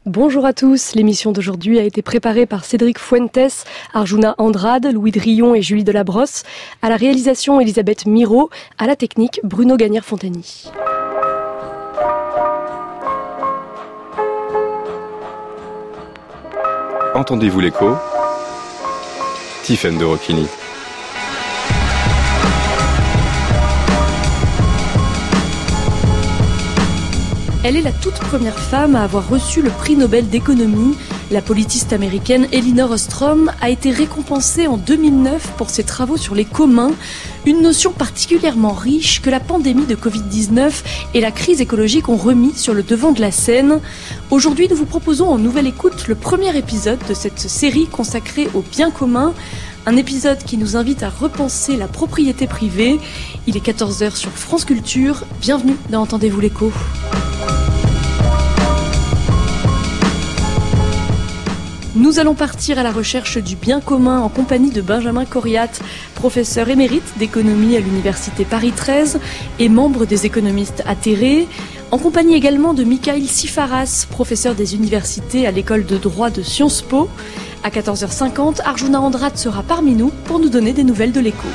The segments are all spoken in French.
Bonjour à tous, l'émission d'aujourd'hui a été préparée par Cédric Fuentes, Arjuna Andrade, Louis Drillon et Julie Delabrosse. À la réalisation, Elisabeth Miro, à la technique, Bruno Gagnère-Fontany. Entendez-vous l'écho ? Tiffaine de Rocchini. Elle est la toute première femme à avoir reçu le prix Nobel d'économie. La politiste américaine Elinor Ostrom a été récompensée en 2009 pour ses travaux sur les communs, une notion particulièrement riche que la pandémie de Covid-19 et la crise écologique ont remis sur le devant de la scène. Aujourd'hui, nous vous proposons en nouvelle écoute le premier épisode de cette série consacrée au bien commun. Un épisode qui nous invite à repenser la propriété privée. Il est 14h sur France Culture. Bienvenue dans Entendez-vous l'écho. Nous allons partir à la recherche du bien commun en compagnie de Benjamin Coriat, professeur émérite d'économie à l'université Paris 13 et membre des économistes atterrés, en compagnie également de Mikhail Sifaras, professeur des universités à l'école de droit de Sciences Po. À 14h50, Arjuna Andrade sera parmi nous pour nous donner des nouvelles de l'écho.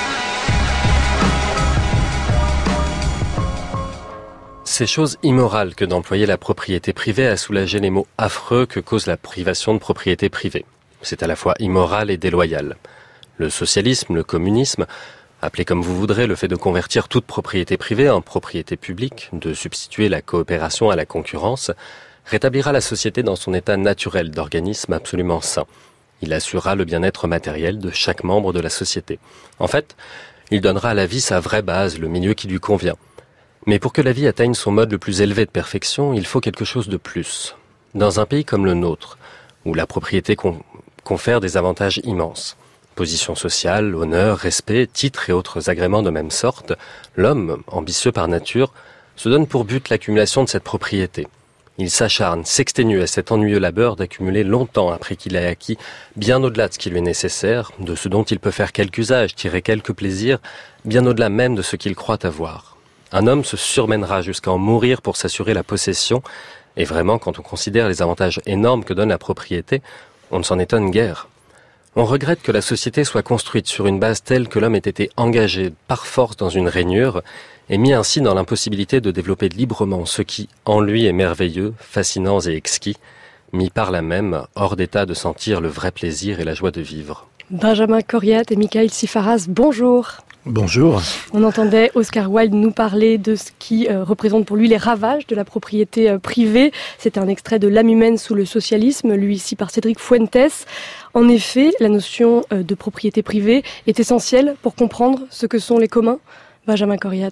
C'est chose immorale que d'employer la propriété privée à soulager les maux affreux que cause la privation de propriété privée. C'est à la fois immoral et déloyal. Le socialisme, le communisme, appelez comme vous voudrez le fait de convertir toute propriété privée en propriété publique, de substituer la coopération à la concurrence, rétablira la société dans son état naturel d'organisme absolument sain. Il assurera le bien-être matériel de chaque membre de la société. En fait, il donnera à la vie sa vraie base, le milieu qui lui convient. Mais pour que la vie atteigne son mode le plus élevé de perfection, il faut quelque chose de plus. Dans un pays comme le nôtre, où la propriété confère des avantages immenses, position sociale, honneur, respect, titres et autres agréments de même sorte, l'homme, ambitieux par nature, se donne pour but l'accumulation de cette propriété. Il s'acharne, s'exténue à cet ennuyeux labeur d'accumuler longtemps après qu'il ait acquis bien au-delà de ce qui lui est nécessaire, de ce dont il peut faire quelque usage, tirer quelque plaisir, bien au-delà même de ce qu'il croit avoir. Un homme se surmènera jusqu'à en mourir pour s'assurer la possession, et vraiment, quand on considère les avantages énormes que donne la propriété, on ne s'en étonne guère. On regrette que la société soit construite sur une base telle que l'homme ait été engagé par force dans une rainure, et mis ainsi dans l'impossibilité de développer librement ce qui, en lui, est merveilleux, fascinant et exquis, mis par là même hors d'état de sentir le vrai plaisir et la joie de vivre. Benjamin Coriat et Mikhail Sifaras, bonjour. Bonjour. On entendait Oscar Wilde nous parler de ce qui représente pour lui les ravages de la propriété privée. C'était un extrait de L'âme humaine sous le socialisme, lu ici par Cédric Fuentes. En effet, la notion de propriété privée est essentielle pour comprendre ce que sont les communs. Benjamin Coriat.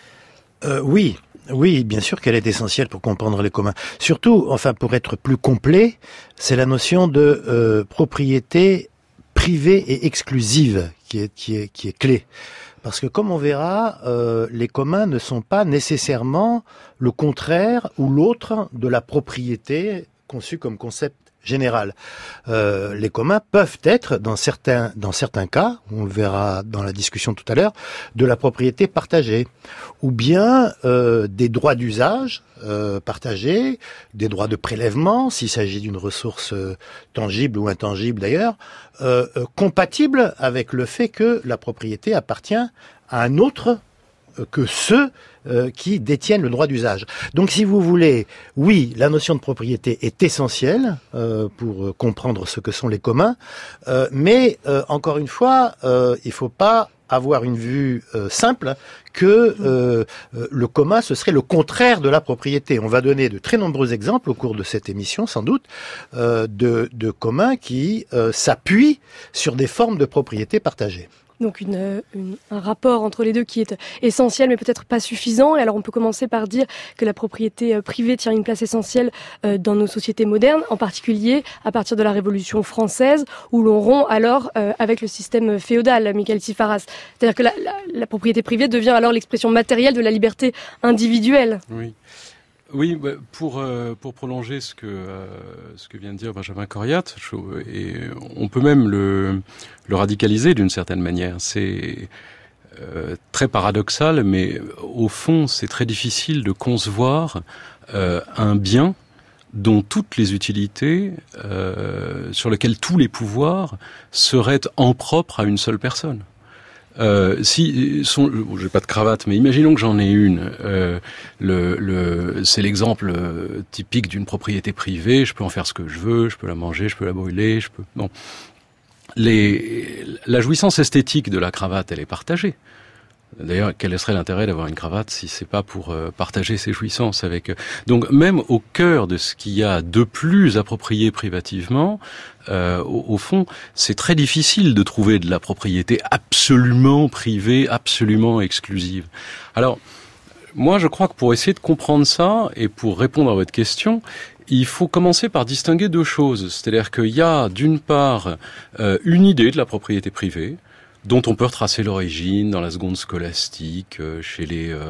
Oui, bien sûr qu'elle est essentielle pour comprendre les communs. Surtout, pour être plus complet, c'est la notion de propriété privée et exclusive qui est clé. Parce que comme on verra, les communs ne sont pas nécessairement le contraire ou l'autre de la propriété conçue comme concept général. Les communs peuvent être, dans certains cas, on le verra dans la discussion tout à l'heure, de la propriété partagée, ou bien des droits d'usage partagés, des droits de prélèvement, s'il s'agit d'une ressource tangible ou intangible d'ailleurs, compatibles avec le fait que la propriété appartient à un autre que ceux qui détiennent le droit d'usage. Donc si vous voulez, oui, la notion de propriété est essentielle pour comprendre ce que sont les communs, mais encore une fois, il ne faut pas avoir une vue simple que le commun, ce serait le contraire de la propriété. On va donner de très nombreux exemples au cours de cette émission, sans doute, de communs qui s'appuient sur des formes de propriété partagée. Donc un rapport entre les deux qui est essentiel mais peut-être pas suffisant. Et alors on peut commencer par dire que la propriété privée tient une place essentielle dans nos sociétés modernes, en particulier à partir de la Révolution française, où l'on rompt alors avec le système féodal, Mikhail Sifaras. C'est-à-dire que la propriété privée devient alors l'expression matérielle de la liberté individuelle. Oui, pour prolonger ce que vient de dire Benjamin Coriat, et on peut même le radicaliser d'une certaine manière. C'est très paradoxal, mais au fond, c'est très difficile de concevoir un bien dont toutes les utilités, sur lesquelles tous les pouvoirs seraient en propre à une seule personne. J'ai pas de cravate, mais imaginons que j'en ai une. C'est l'exemple typique d'une propriété privée. Je peux en faire ce que je veux, je peux la manger, je peux la brûler, Bon. La jouissance esthétique de la cravate, elle est partagée. D'ailleurs, quel serait l'intérêt d'avoir une cravate si c'est pas pour partager ses jouissances avec... Donc, même au cœur de ce qu'il y a de plus approprié privativement, au fond, c'est très difficile de trouver de la propriété absolument privée, absolument exclusive. Alors, moi, je crois que pour essayer de comprendre ça, et pour répondre à votre question, il faut commencer par distinguer deux choses. C'est-à-dire qu'il y a, d'une part, une idée de la propriété privée, dont on peut retracer l'origine dans la seconde scolastique, chez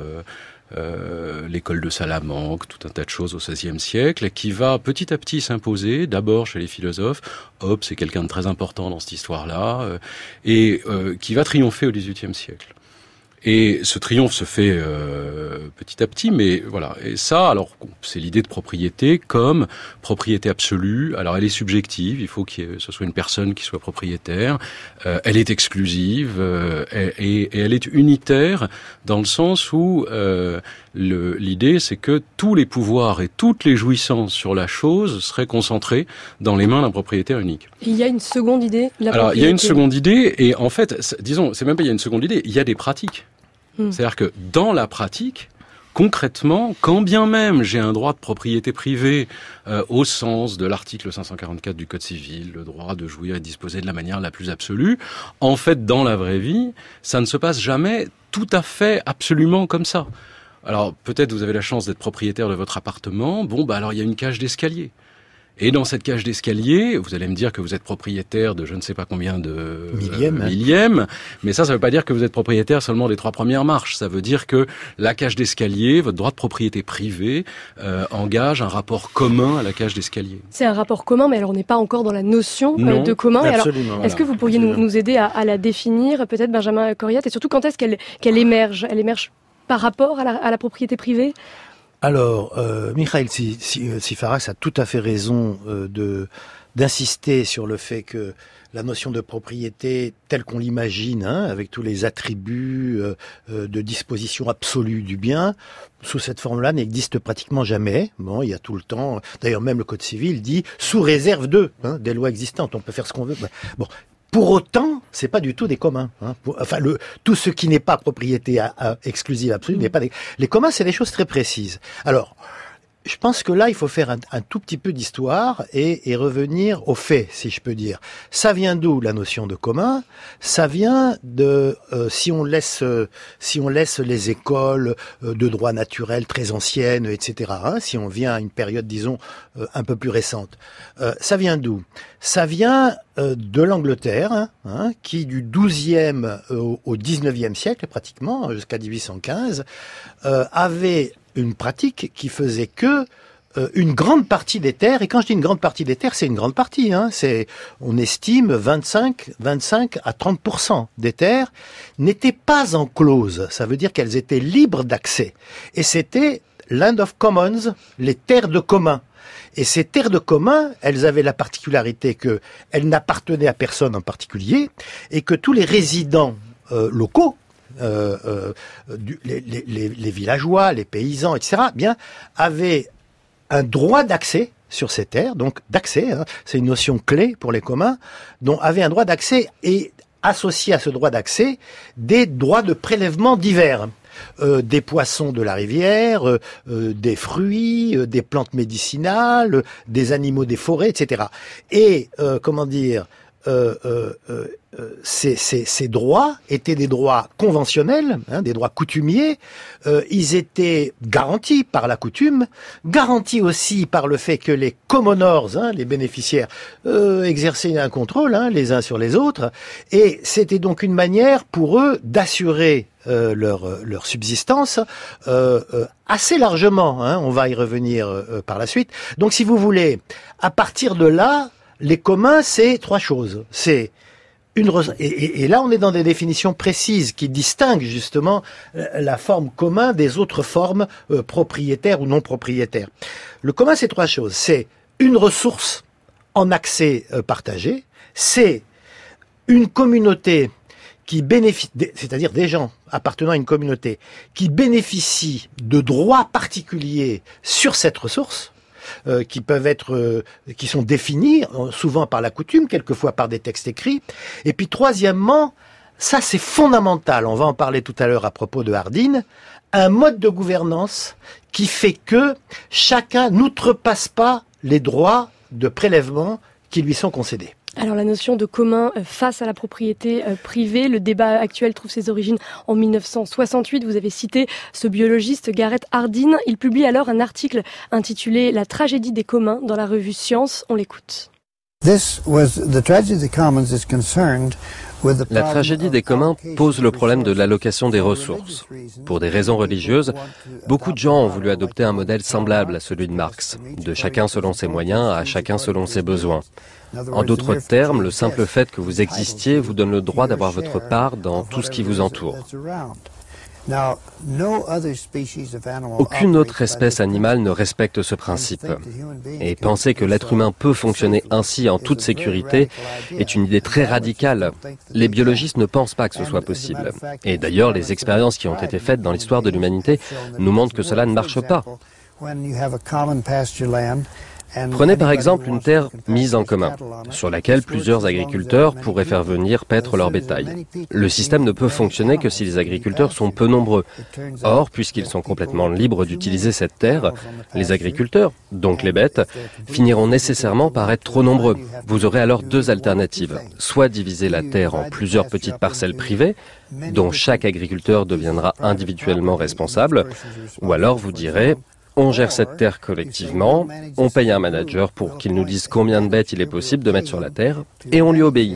l'école de Salamanque, tout un tas de choses au XVIe siècle, et qui va petit à petit s'imposer, d'abord chez les philosophes. Hobbes, c'est quelqu'un de très important dans cette histoire-là, et qui va triompher au XVIIIe siècle. Et ce triomphe se fait petit à petit, mais voilà. Et ça, alors, c'est l'idée de propriété comme propriété absolue. Alors, elle est subjective, il faut que ce soit une personne qui soit propriétaire. Elle est exclusive, et elle est unitaire dans le sens où l'idée, c'est que tous les pouvoirs et toutes les jouissances sur la chose seraient concentrés dans les mains d'un propriétaire unique. Et il y a une seconde idée, la Alors, il y a une seconde idée, et en fait, disons, c'est même pas il y a une seconde idée, il y a des pratiques. C'est-à-dire que dans la pratique, concrètement, quand bien même j'ai un droit de propriété privée au sens de l'article 544 du Code civil, le droit de jouir et de disposer de la manière la plus absolue, en fait, dans la vraie vie, ça ne se passe jamais tout à fait absolument comme ça. Alors, peut-être vous avez la chance d'être propriétaire de votre appartement, alors il y a une cage d'escalier. Et dans cette cage d'escalier, vous allez me dire que vous êtes propriétaire de je ne sais pas combien de millièmes, mais ça veut pas dire que vous êtes propriétaire seulement des 3 premières marches. Ça veut dire que la cage d'escalier, votre droit de propriété privée, engage un rapport commun à la cage d'escalier. C'est un rapport commun, mais alors on n'est pas encore dans la notion de commun. Absolument, alors, est-ce que vous pourriez nous aider à la définir, peut-être Benjamin Corriat, et surtout quand est-ce qu'elle émerge ? Elle émerge par rapport à la propriété privée ? Alors, Mikhail Psipharas a tout à fait raison d'insister sur le fait que la notion de propriété telle qu'on l'imagine, avec tous les attributs de disposition absolue du bien, sous cette forme-là n'existe pratiquement jamais. Bon, il y a tout le temps, d'ailleurs même le Code civil dit sous réserve des lois existantes, on peut faire ce qu'on veut. Bon. Pour autant, c'est pas du tout des communs. Tout ce qui n'est pas propriété exclusive absolue n'est pas les communs, c'est des choses très précises. Alors, je pense que là, il faut faire un tout petit peu d'histoire et revenir aux faits, si je peux dire. Ça vient d'où la notion de commun ? Ça vient de si on laisse les écoles de droit naturel très anciennes, etc. Si on vient à une période, disons, un peu plus récente. Ça vient d'où ? Ça vient de l'Angleterre, qui du XIIe au XIXe siècle, pratiquement, jusqu'à 1815, avait une pratique qui faisait que une grande partie des terres, et quand je dis une grande partie des terres, c'est une grande partie, on estime 25 à 30% des terres n'étaient pas en clause. Ça veut dire qu'elles étaient libres d'accès. Et c'était Land of Commons, les terres de commun. Et ces terres de commun, elles avaient la particularité qu'elles n'appartenaient à personne en particulier, et que tous les résidents locaux, les villageois, les paysans, etc., avaient un droit d'accès sur ces terres, donc d'accès, c'est une notion clé pour les communs, dont avaient un droit d'accès et associé à ce droit d'accès des droits de prélèvement divers. Des poissons de la rivière, des fruits, des plantes médicinales, des animaux des forêts, etc. Et ces droits étaient des droits conventionnels, des droits coutumiers. Ils étaient garantis par la coutume, garantis aussi par le fait que les commoners, les bénéficiaires, exerçaient un contrôle les uns sur les autres. Et c'était donc une manière pour eux d'assurer leur subsistance assez largement. On va y revenir par la suite. Donc, si vous voulez, à partir de là, les communs, c'est 3 choses. C'est Et là, on est dans des définitions précises qui distinguent justement la forme commun des autres formes propriétaires ou non propriétaires. Le commun, c'est 3 choses. C'est une ressource en accès partagé, c'est une communauté qui bénéficie, c'est-à-dire des gens appartenant à une communauté qui bénéficient de droits particuliers sur cette ressource, qui peuvent être, qui sont définis souvent par la coutume, quelquefois par des textes écrits. Et puis troisièmement, ça c'est fondamental, on va en parler tout à l'heure à propos de Hardin, un mode de gouvernance qui fait que chacun n'outrepasse pas les droits de prélèvement qui lui sont concédés. Alors la notion de commun face à la propriété privée, le débat actuel trouve ses origines en 1968. Vous avez cité ce biologiste Garrett Hardin. Il publie alors un article intitulé « La tragédie des communs » dans la revue Science. On l'écoute. La tragédie des communs pose le problème de l'allocation des ressources. Pour des raisons religieuses, beaucoup de gens ont voulu adopter un modèle semblable à celui de Marx, de chacun selon ses moyens à chacun selon ses besoins. En d'autres termes, le simple fait que vous existiez vous donne le droit d'avoir votre part dans tout ce qui vous entoure. Aucune autre espèce animale ne respecte ce principe. Et penser que l'être humain peut fonctionner ainsi en toute sécurité est une idée très radicale. Les biologistes ne pensent pas que ce soit possible. Et d'ailleurs, les expériences qui ont été faites dans l'histoire de l'humanité nous montrent que cela ne marche pas. Prenez par exemple une terre mise en commun, sur laquelle plusieurs agriculteurs pourraient faire venir paître leur bétail. Le système ne peut fonctionner que si les agriculteurs sont peu nombreux. Or, puisqu'ils sont complètement libres d'utiliser cette terre, les agriculteurs, donc les bêtes, finiront nécessairement par être trop nombreux. Vous aurez alors 2 alternatives. Soit diviser la terre en plusieurs petites parcelles privées, dont chaque agriculteur deviendra individuellement responsable, ou alors vous direz: on gère cette terre collectivement, on paye un manager pour qu'il nous dise combien de bêtes il est possible de mettre sur la terre, et on lui obéit.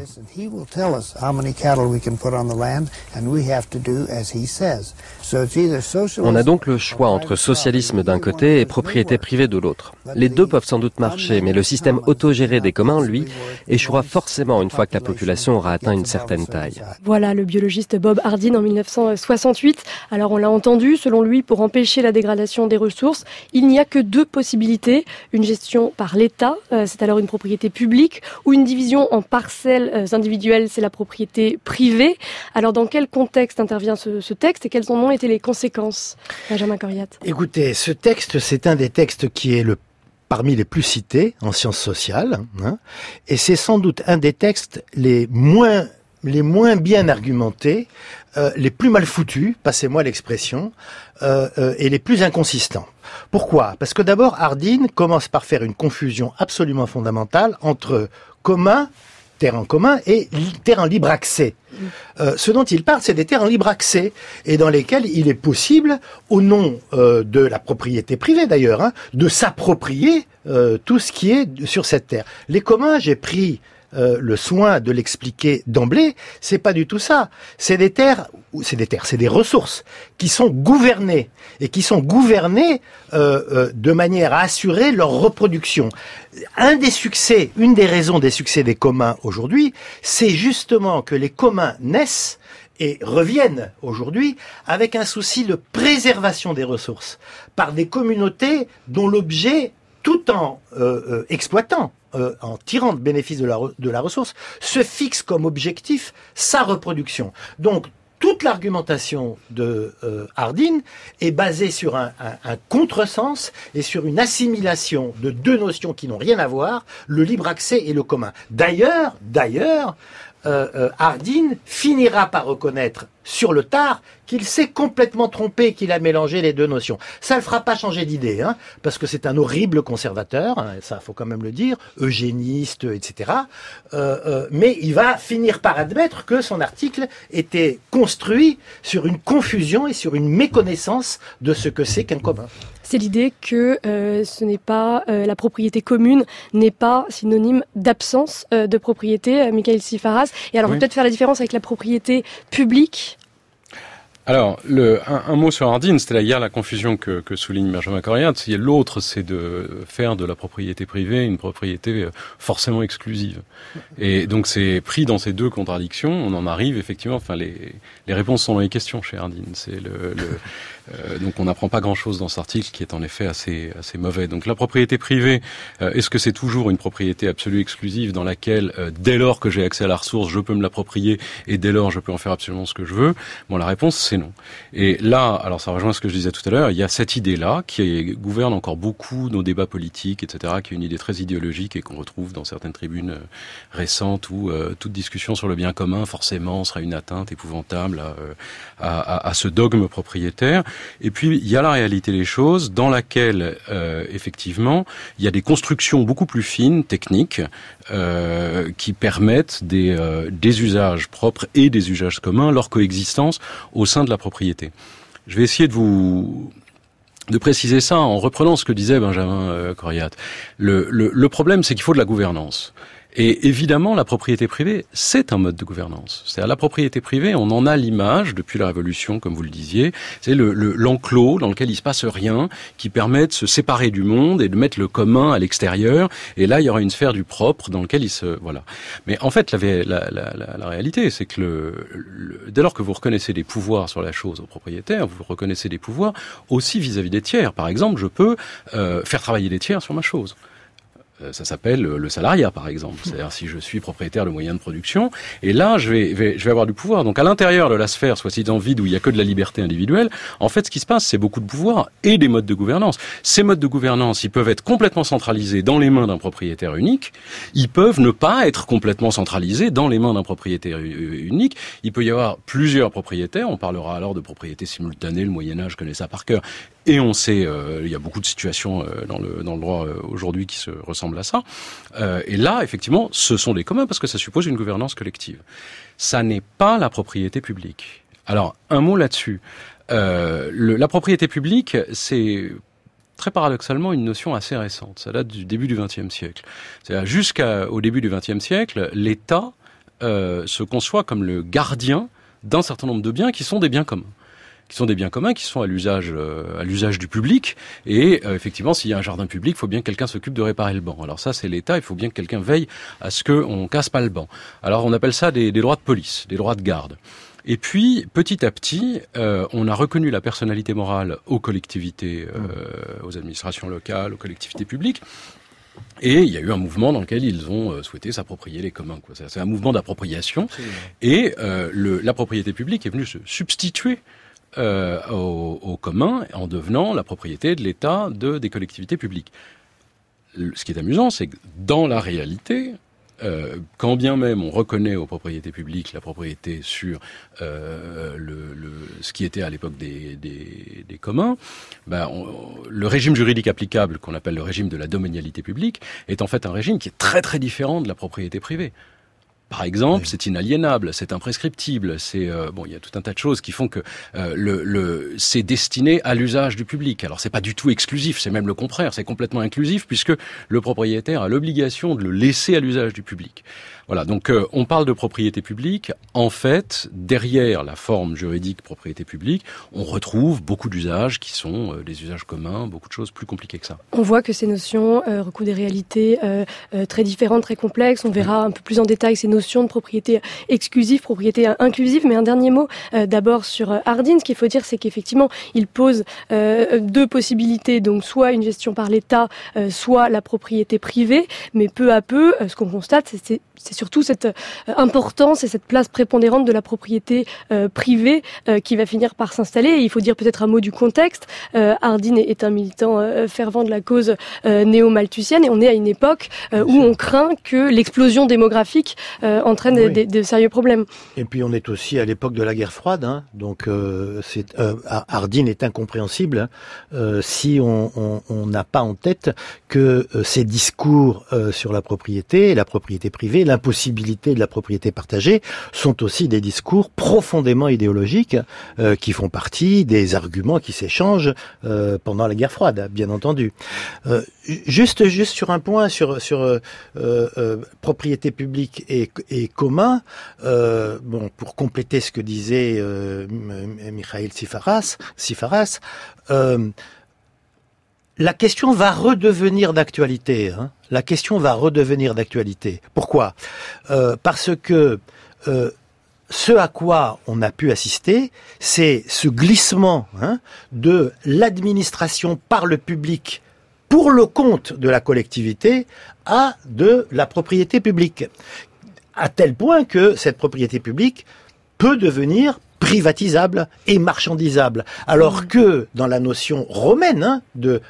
On a donc le choix entre socialisme d'un côté et propriété privée de l'autre. Les deux peuvent sans doute marcher, mais le système autogéré des communs, lui, échouera forcément une fois que la population aura atteint une certaine taille. Voilà le biologiste Bob Hardin en 1968. Alors on l'a entendu, selon lui, pour empêcher la dégradation des ressources, il n'y a que 2 possibilités. Une gestion par l'État, c'est alors une propriété publique, ou une division en parcelles individuelles, c'est la propriété privée. Alors dans quel contexte intervient ce texte et quelles en ont été les conséquences, Benjamin Coriat? Écoutez, ce texte, c'est un des textes qui est parmi les plus cités en sciences sociales, et c'est sans doute un des textes les moins bien argumentés, les plus mal foutus, passez-moi l'expression, et les plus inconsistants. Pourquoi? Parce que d'abord, Hardin commence par faire une confusion absolument fondamentale entre commun, terre en commun, et terre en libre accès. Ce dont il parle, c'est des terres en libre accès, et dans lesquelles il est possible, au nom de la propriété privée d'ailleurs, de s'approprier tout ce qui est sur cette terre. Les communs, j'ai pris le soin de l'expliquer d'emblée, c'est pas du tout ça. C'est des ressources qui sont gouvernées et qui sont gouvernées de manière à assurer leur reproduction. Une des raisons des succès des communs aujourd'hui, c'est justement que les communs naissent et reviennent aujourd'hui avec un souci de préservation des ressources par des communautés dont l'objet, tout en exploitant, en tirant de bénéfice de la ressource, se fixe comme objectif sa reproduction. Donc, toute l'argumentation de Hardin est basée sur un contresens et sur une assimilation de 2 notions qui n'ont rien à voir, le libre accès et le commun. D'ailleurs, Hardin finira par reconnaître sur le tard qu'il s'est complètement trompé, qu'il a mélangé les 2 notions. Ça ne le fera pas changer d'idée, parce que c'est un horrible conservateur, ça faut quand même le dire, eugéniste, etc. Mais il va finir par admettre que son article était construit sur une confusion et sur une méconnaissance de ce que c'est qu'un commun. C'est l'idée que ce n'est pas la propriété commune n'est pas synonyme d'absence de propriété, Michael Sifaras. Et alors, on peut peut-être faire la différence avec la propriété publique. Alors, un mot sur Hardin, c'était hier la confusion que souligne Benjamin Corriat. L'autre, c'est de faire de la propriété privée une propriété forcément exclusive. Et donc, c'est pris dans ces deux contradictions. On en arrive effectivement. Enfin, les réponses sont dans les questions chez Hardin. C'est donc, on n'apprend pas grand-chose dans cet article qui est en effet assez mauvais. Donc, la propriété privée, est-ce que c'est toujours une propriété absolue exclusive dans laquelle, dès lors que j'ai accès à la ressource, je peux me l'approprier et dès lors je peux en faire absolument ce que je veux? Bon, la réponse c'est non. Et là, alors ça rejoint ce que je disais tout à l'heure, il y a cette idée-là qui gouverne encore beaucoup nos débats politiques, etc., qui est une idée très idéologique et qu'on retrouve dans certaines tribunes récentes où toute discussion sur le bien commun forcément sera une atteinte épouvantable à ce dogme propriétaire. Et puis il y a la réalité des choses dans laquelle effectivement il y a des constructions beaucoup plus fines, techniques, qui permettent des usages propres et des usages communs, leur coexistence au sein de la propriété. Je vais essayer de préciser ça en reprenant ce que disait Benjamin Corriat. Le problème, c'est qu'il faut de la gouvernance. Et évidemment, la propriété privée, c'est un mode de gouvernance. C'est-à-dire la propriété privée, on en a l'image depuis la Révolution, comme vous le disiez. C'est l'enclos dans lequel il se passe rien, qui permet de se séparer du monde et de mettre le commun à l'extérieur. Et là, il y aura une sphère du propre dans lequel voilà. Mais en fait, la réalité, c'est que dès lors que vous reconnaissez des pouvoirs sur la chose au propriétaire, vous reconnaissez des pouvoirs aussi vis-à-vis des tiers. Par exemple, je peux faire travailler des tiers sur ma chose. Ça s'appelle le salariat, par exemple. C'est-à-dire si je suis propriétaire de moyens de production, et là, je vais avoir du pouvoir. Donc, à l'intérieur de la sphère, soit-disant vide, où il y a que de la liberté individuelle, en fait, ce qui se passe, c'est beaucoup de pouvoir et des modes de gouvernance. Ces modes de gouvernance, ils peuvent être complètement centralisés dans les mains d'un propriétaire unique. Ils peuvent ne pas être complètement centralisés dans les mains d'un propriétaire unique. Il peut y avoir plusieurs propriétaires. On parlera alors de propriété simultanée. Le Moyen-Âge connaît ça par cœur. Et on sait, il y a beaucoup de situations dans le droit aujourd'hui qui se ressemblent à ça. Et là, effectivement, ce sont des communs parce que ça suppose une gouvernance collective. Ça n'est pas la propriété publique. Alors, un mot là-dessus. La propriété publique, c'est très paradoxalement une notion assez récente. Ça date du début du XXe siècle. C'est-à-dire jusqu'au début du XXe siècle, l'État se conçoit comme le gardien d'un certain nombre de biens qui sont des biens communs. Qui sont des biens communs, qui sont à l'usage du public. Et effectivement, s'il y a un jardin public, il faut bien que quelqu'un s'occupe de réparer le banc. Alors ça, c'est l'État. Il faut bien que quelqu'un veille à ce qu'on casse pas le banc. Alors on appelle ça des droits de police, des droits de garde. Et puis, petit à petit, on a reconnu la personnalité morale aux collectivités, aux administrations locales, aux collectivités publiques. Et il y a eu un mouvement dans lequel ils ont souhaité s'approprier les communs. C'est un mouvement d'appropriation. Et la propriété publique est venue se substituer au commun en devenant la propriété de l'État des collectivités publiques. Ce qui est amusant, c'est que dans la réalité, quand bien même on reconnaît aux propriétés publiques la propriété sur ce qui était à l'époque des communs, le régime juridique applicable, qu'on appelle le régime de la domanialité publique, est en fait un régime qui est très très différent de la propriété privée. Par exemple, c'est inaliénable, c'est imprescriptible, il y a tout un tas de choses qui font que c'est destiné à l'usage du public. Alors c'est pas du tout exclusif, c'est même le contraire, c'est complètement inclusif puisque le propriétaire a l'obligation de le laisser à l'usage du public. Voilà, donc on parle de propriété publique. En fait, derrière la forme juridique propriété publique, on retrouve beaucoup d'usages qui sont des usages communs, beaucoup de choses plus compliquées que ça. On voit que ces notions recouvrent des réalités très différentes, très complexes. On verra un peu plus en détail ces notions de propriété exclusive, propriété inclusive. Mais un dernier mot d'abord sur Hardin. Ce qu'il faut dire, c'est qu'effectivement, il pose deux possibilités. Donc soit une gestion par l'État, soit la propriété privée. Mais peu à peu, ce qu'on constate, c'est surtout cette importance et cette place prépondérante de la propriété privée qui va finir par s'installer. Et il faut dire peut-être un mot du contexte. Hardin est un militant fervent de la cause néo-malthusienne et on est à une époque où on craint que l'explosion démographique entraîne de sérieux problèmes. Et puis on est aussi à l'époque de la guerre froide, hein. Donc Hardin est incompréhensible si on n'a pas en tête que ces discours sur la propriété privée, l'impossibilité de la propriété partagée sont aussi des discours profondément idéologiques qui font partie des arguments qui s'échangent pendant la guerre froide, bien entendu. Juste sur un point sur propriété publique et et commun. Pour compléter ce que disait Mikhail Tsipras, la question va redevenir d'actualité. La question va redevenir d'actualité. Pourquoi ? Parce que ce à quoi on a pu assister, c'est ce glissement de l'administration par le public pour le compte de la collectivité à de la propriété publique. À tel point que cette propriété publique peut devenir privatisable et marchandisable. Alors que dans la notion romaine de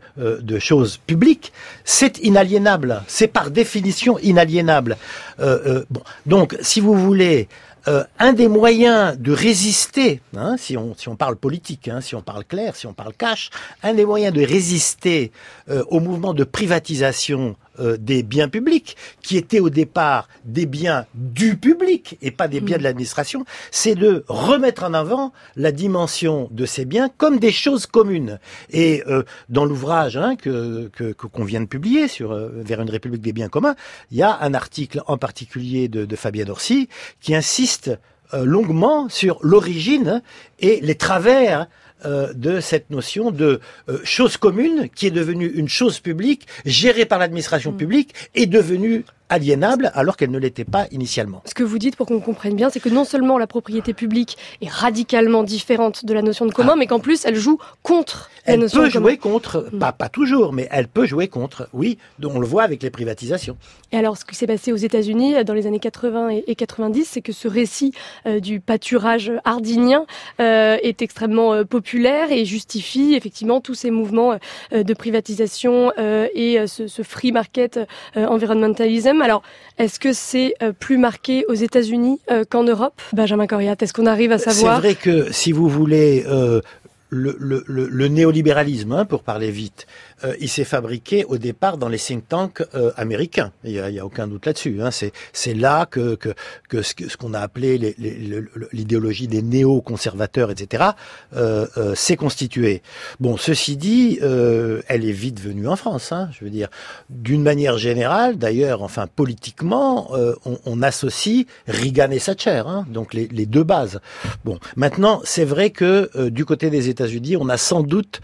choses publiques, c'est inaliénable. C'est par définition inaliénable. Donc, si vous voulez, un des moyens de résister, si on parle politique, si on parle clair, si on parle cash, un des moyens de résister au mouvement de privatisation des biens publics, qui étaient au départ des biens du public et pas des biens de l'administration, c'est de remettre en avant la dimension de ces biens comme des choses communes. Et dans l'ouvrage qu'on vient de publier sur Vers une République des biens communs, il y a un article en particulier de Fabien Orsi qui insiste longuement sur l'origine et les travers de cette notion de chose commune qui est devenue une chose publique, gérée par l'administration publique, et devenue aliénable alors qu'elle ne l'était pas initialement. Ce que vous dites, pour qu'on comprenne bien, c'est que non seulement la propriété publique est radicalement différente de la notion de commun, mais qu'en plus elle joue contre la notion de commun. Elle peut jouer contre, pas toujours, mais elle peut jouer contre, oui, on le voit avec les privatisations. Et alors, ce qui s'est passé aux États-Unis dans les années 80 et 90, c'est que ce récit du pâturage hardinien est extrêmement populaire et justifie effectivement tous ces mouvements de privatisation et ce free market environmentalism. Alors, est-ce que c'est plus marqué aux États-Unis qu'en Europe, Benjamin Corriat? Est-ce qu'on arrive à savoir? C'est vrai que, si vous voulez, le néolibéralisme, pour parler vite, il s'est fabriqué au départ dans les think tanks américains. Il y a aucun doute là-dessus. C'est là que ce qu'on a appelé l'idéologie des néo-conservateurs, etc., s'est constituée. Bon, ceci dit, elle est vite venue en France. Je veux dire, d'une manière générale, d'ailleurs, enfin politiquement, on associe Reagan et Thatcher, donc les deux bases. Bon, maintenant, c'est vrai que du côté des États-Unis, on a sans doute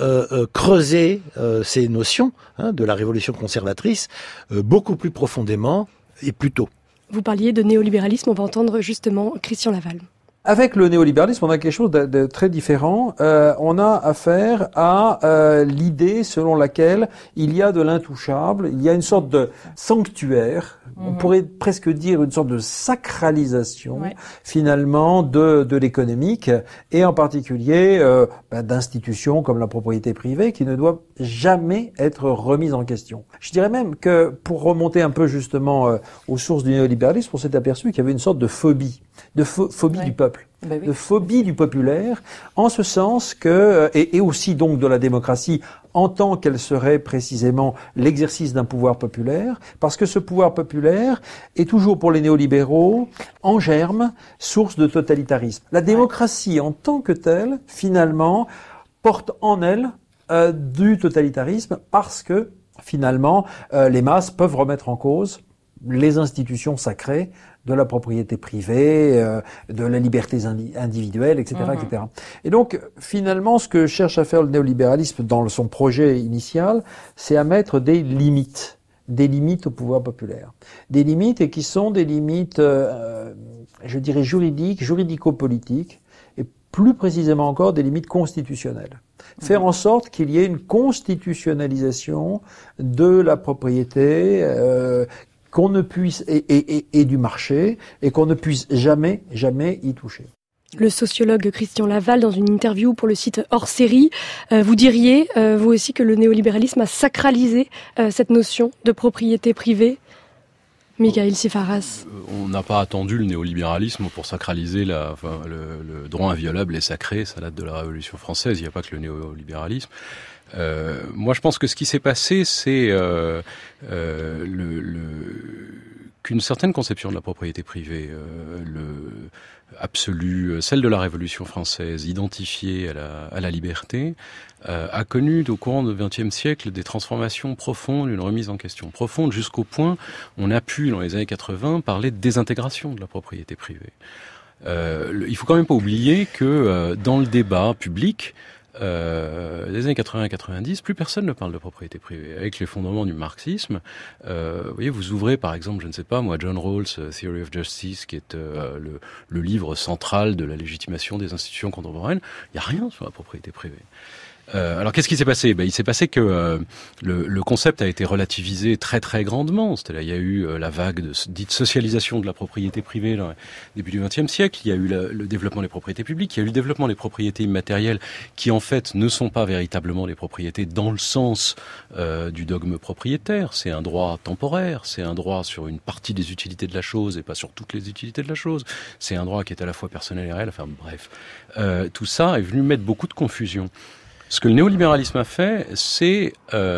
creusé ces notions de la révolution conservatrice beaucoup plus profondément et plus tôt. Vous parliez de néolibéralisme, on va entendre justement Christian Laval. Avec le néolibéralisme, on a quelque chose de très différent. On a affaire à l'idée selon laquelle il y a de l'intouchable, il y a une sorte de sanctuaire, on pourrait presque dire une sorte de sacralisation finalement de l'économique, et en particulier d'institutions comme la propriété privée qui ne doivent jamais être remises en question. Je dirais même que pour remonter un peu justement aux sources du néolibéralisme, on s'est aperçu qu'il y avait une sorte de phobie du peuple, de phobie du populaire, en ce sens que, et aussi donc de la démocratie, en tant qu'elle serait précisément l'exercice d'un pouvoir populaire, parce que ce pouvoir populaire est toujours pour les néolibéraux, en germe, source de totalitarisme. La démocratie en tant que telle, finalement, porte en elle du totalitarisme, parce que, finalement, les masses peuvent remettre en cause les institutions sacrées de la propriété privée, de la liberté individuelle, etc., etc. Et donc, finalement, ce que cherche à faire le néolibéralisme dans son projet initial, c'est à mettre des limites au pouvoir populaire. Des limites, et qui sont des limites, je dirais, juridico-politiques, et plus précisément encore des limites constitutionnelles. Faire en sorte qu'il y ait une constitutionnalisation de la propriété, qu'on ne puisse, et du marché, et qu'on ne puisse jamais y toucher. Le sociologue Christian Laval, dans une interview pour le site Hors Série, vous diriez, vous aussi, que le néolibéralisme a sacralisé cette notion de propriété privée? Mikhail Tsipras. On n'a pas attendu le néolibéralisme pour sacraliser le droit inviolable et sacré. Ça date de la Révolution française, il n'y a pas que le néolibéralisme. Moi, je pense que ce qui s'est passé, c'est qu'une une certaine conception de la propriété privée, absolue, celle de la Révolution française, identifiée à la liberté, a connu au courant du XXe siècle des transformations profondes, une remise en question profonde, jusqu'au point on a pu, dans les années 80, parler de désintégration de la propriété privée. Il faut quand même pas oublier que dans le débat public, des années 80 et 90, plus personne ne parle de propriété privée. Avec les fondements du marxisme, vous voyez, vous ouvrez par exemple, je ne sais pas moi, John Rawls, Theory of Justice, qui est le livre central de la légitimation des institutions contemporaines, il n'y a rien sur la propriété privée. Alors qu'est-ce qui s'est passé ? Il s'est passé que le concept a été relativisé très très grandement. C'est-à-dire il y a eu la vague dite socialisation de la propriété privée dans le début du XXe siècle. Il y a eu le développement des propriétés publiques. Il y a eu le développement des propriétés immatérielles qui en fait ne sont pas véritablement des propriétés dans le sens du dogme propriétaire. C'est un droit temporaire. C'est un droit sur une partie des utilités de la chose et pas sur toutes les utilités de la chose. C'est un droit qui est à la fois personnel et réel. Enfin bref, tout ça est venu mettre beaucoup de confusion. Ce que le néolibéralisme a fait, c'est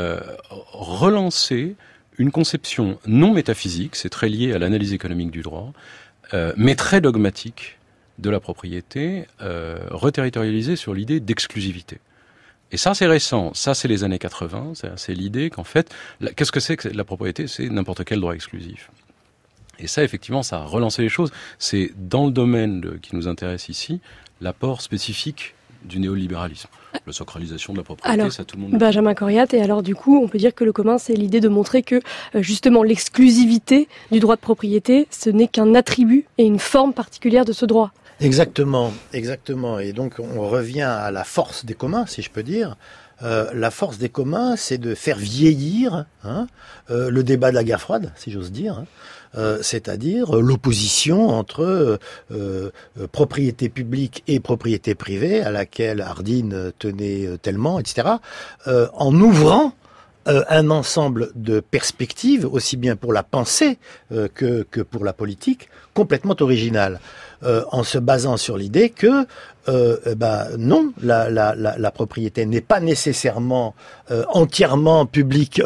relancer une conception non métaphysique, c'est très lié à l'analyse économique du droit, mais très dogmatique de la propriété, reterritorialisée sur l'idée d'exclusivité. Et ça, c'est récent. Ça, c'est les années 80. C'est l'idée qu'en fait, qu'est-ce que c'est que la propriété ? C'est n'importe quel droit exclusif. Et ça, effectivement, ça a relancé les choses. C'est dans le domaine qui nous intéresse ici, l'apport spécifique du néolibéralisme. La sacralisation de la propriété, alors, ça tout le monde... Benjamin Corriat, et alors du coup, on peut dire que le commun, c'est l'idée de montrer que justement l'exclusivité du droit de propriété, ce n'est qu'un attribut et une forme particulière de ce droit. Exactement. Et donc on revient à la force des communs, si je peux dire. La force des communs, c'est de faire vieillir le débat de la guerre froide, si j'ose dire. C'est-à-dire l'opposition entre propriété publique et propriété privée, à laquelle Hardin tenait tellement, etc., en ouvrant un ensemble de perspectives, aussi bien pour la pensée que pour la politique, complètement originales, en se basant sur l'idée que non, la propriété n'est pas nécessairement entièrement publique,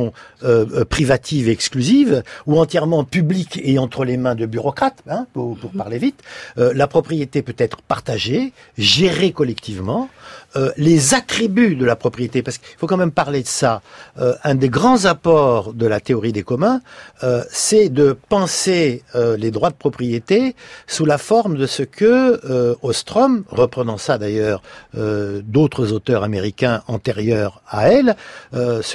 privative et exclusive, ou entièrement publique et entre les mains de bureaucrates, pour parler vite. La propriété peut être partagée, gérée collectivement. Les attributs de la propriété, parce qu'il faut quand même parler de ça, un des grands apports de la théorie des communs, c'est de penser les droits de propriété sous la forme de ce que Ostrom, reprenant ça d'ailleurs d'autres auteurs américains antérieurs à elle, ce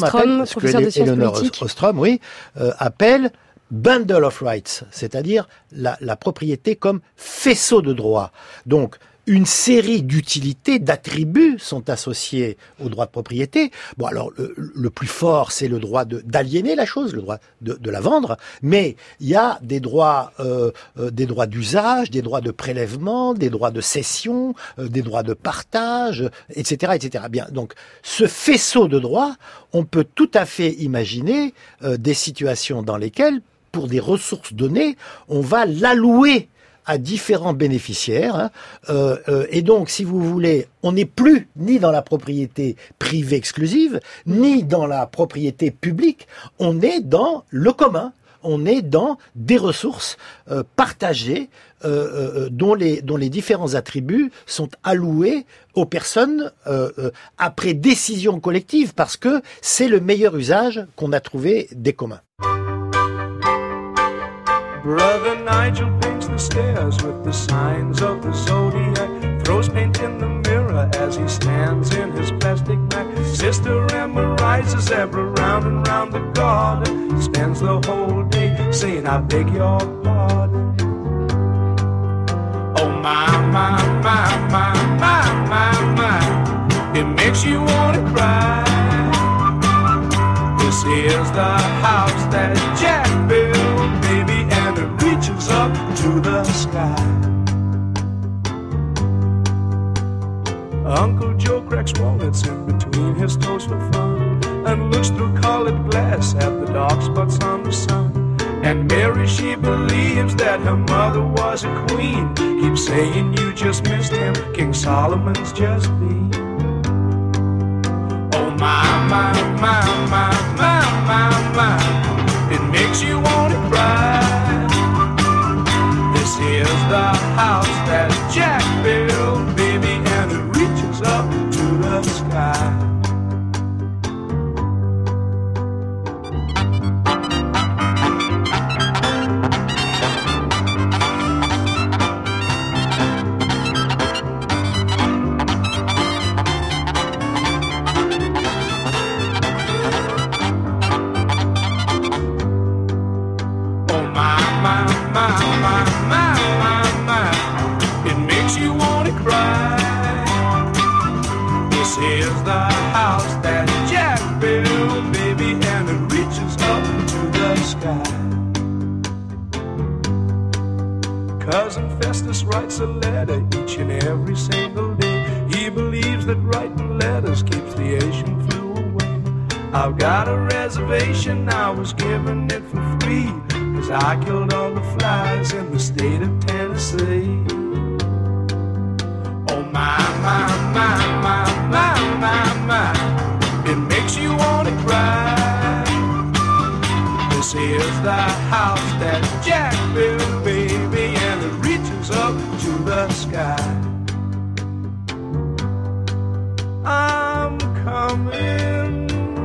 que Elinor Ostrom appelle bundle of rights, c'est-à-dire la propriété comme faisceau de droits. Donc, une série d'utilités, d'attributs sont associés au droit de propriété. Bon, alors, le plus fort, c'est le droit d'aliéner la chose, le droit de la vendre, mais il y a des droits d'usage, des droits de prélèvement, des droits de cession, des droits de partage, etc., etc. Bien, donc, ce faisceau de droits, on peut tout à fait imaginer des situations dans lesquelles, pour des ressources données, on va l'allouer à différents bénéficiaires, et donc, si vous voulez, on n'est plus ni dans la propriété privée exclusive, ni dans la propriété publique, on est dans le commun, on est dans des ressources partagées, dont les différents attributs sont alloués aux personnes après décision collective, parce que c'est le meilleur usage qu'on a trouvé des communs. Brother Nigel paints the stairs with the signs of the zodiac, throws paint in the mirror as he stands in his plastic bag. Sister Emma rides a zebra round and round the garden, spends the whole day saying I beg your pardon. Oh my, my, my, my, my, my, my, it makes you wanna cry. This is the house that Jack built, baby, and it reaches up to the sky. Uncle Joe cracks walnuts in between his toes for fun, and looks through colored glass at the dark spots on the sun. And Mary, she believes that her mother was a queen, keeps saying you just missed him, King Solomon's just been. Oh my, my, my, my, my, my, my, it makes you wanna cry. sky. Cousin Festus writes a letter each and every single day. He believes that writing letters keeps the Asian flu away. I've got a reservation, I was given it for free, 'cause I killed all the flies in the state of Tennessee. Oh my, my, my, my, my, my, my, it makes you wanna cry. This is the house that Jack built, baby, and it reaches up to the sky. I'm coming,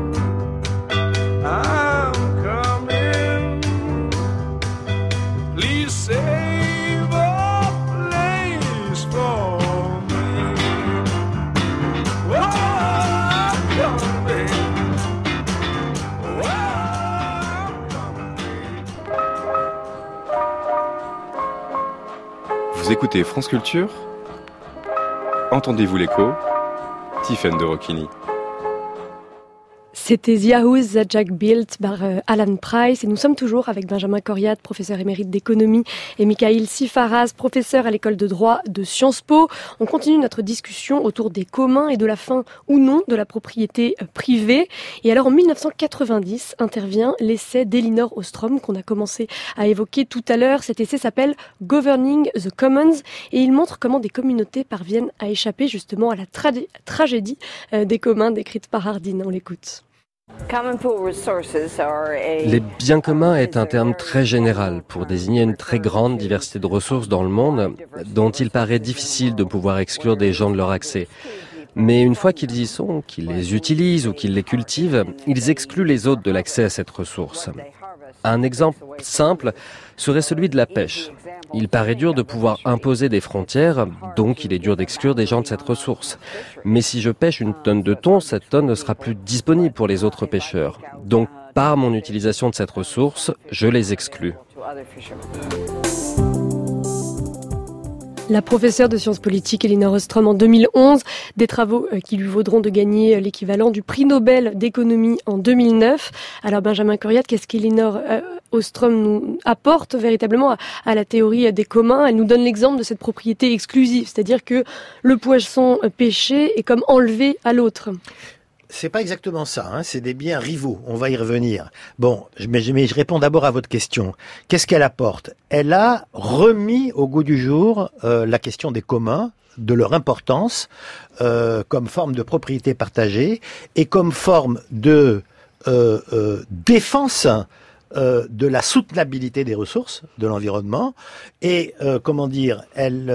I'm coming. Please save a place for me. Oh, I'm coming. Oh, I'm coming. Vous écoutez France Culture ? Entendez-vous l'écho ? Tiffaine de Rocchini. C'était The House That Jack Built par Alan Price et nous sommes toujours avec Benjamin Coriat, professeur émérite d'économie, et Mikhail Sifaraz, professeur à l'école de droit de Sciences Po. On continue notre discussion autour des communs et de la fin ou non de la propriété privée. Et alors en 1990 intervient l'essai d'Elinor Ostrom qu'on a commencé à évoquer tout à l'heure. Cet essai s'appelle Governing the Commons et il montre comment des communautés parviennent à échapper justement à la tragédie des communs décrite par Hardin. On l'écoute. Les biens communs est un terme très général pour désigner une très grande diversité de ressources dans le monde dont il paraît difficile de pouvoir exclure des gens de leur accès. Mais une fois qu'ils y sont, qu'ils les utilisent ou qu'ils les cultivent, ils excluent les autres de l'accès à cette ressource. Un exemple simple serait celui de la pêche. Il paraît dur de pouvoir imposer des frontières, donc il est dur d'exclure des gens de cette ressource. Mais si je pêche une tonne de thon, cette tonne ne sera plus disponible pour les autres pêcheurs. Donc par mon utilisation de cette ressource, je les exclus. La professeure de sciences politiques Elinor Ostrom en 2011, des travaux qui lui vaudront de gagner l'équivalent du prix Nobel d'économie en 2009. Alors Benjamin Coriat, qu'est-ce qu'Elinor Ostrom nous apporte véritablement à la théorie des communs? Elle nous donne l'exemple de cette propriété exclusive, c'est-à-dire que le poisson pêché est comme enlevé à l'autre. C'est pas exactement ça, hein, c'est des biens rivaux, on va y revenir. Bon, mais je réponds d'abord à votre question. Qu'est-ce qu'elle apporte? Elle a remis au goût du jour la question des communs, de leur importance comme forme de propriété partagée et comme forme de défense de la soutenabilité des ressources, de l'environnement, et elle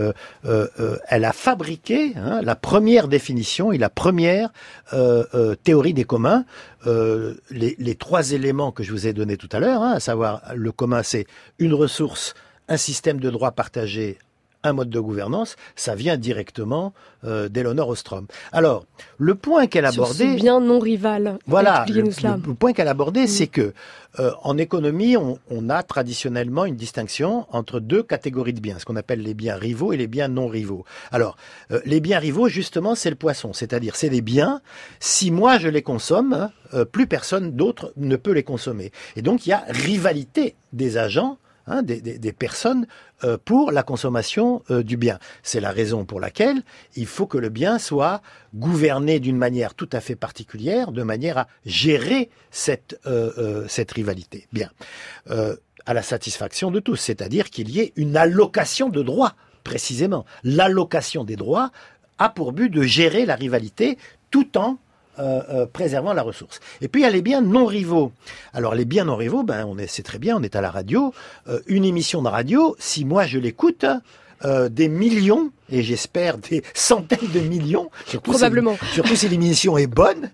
a fabriqué la première définition et la première théorie des communs. Les trois éléments que je vous ai donnés tout à l'heure, à savoir le commun, c'est une ressource, un système de droit partagé, un mode de gouvernance, ça vient directement d'Elinor Ostrom. Alors, le point qu'elle abordait... Sur ce bien non rival. Voilà, le point qu'elle abordait, c'est que en économie, on a traditionnellement une distinction entre deux catégories de biens, ce qu'on appelle les biens rivaux et les biens non rivaux. Alors, les biens rivaux, justement, c'est le poisson, c'est-à-dire c'est des biens, si moi je les consomme, plus personne d'autre ne peut les consommer. Et donc, il y a rivalité des agents, des personnes pour la consommation du bien. C'est la raison pour laquelle il faut que le bien soit gouverné d'une manière tout à fait particulière, de manière à gérer cette rivalité. Bien, à la satisfaction de tous, c'est-à-dire qu'il y ait une allocation de droits, précisément. L'allocation des droits a pour but de gérer la rivalité tout en préservant la ressource. Et puis il y a les biens non rivaux. Alors les biens non rivaux, c'est très bien, on est à la radio. Une émission de radio, si moi je l'écoute, des millions, et j'espère des centaines de millions, probablement. Surtout si l'émission est bonne,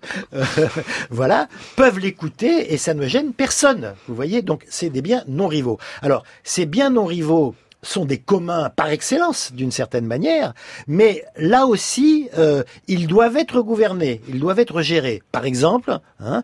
peuvent l'écouter et ça ne gêne personne. Vous voyez, donc c'est des biens non rivaux. Alors ces biens non rivaux sont des communs par excellence, d'une certaine manière, mais là aussi, ils doivent être gouvernés, ils doivent être gérés. Par exemple,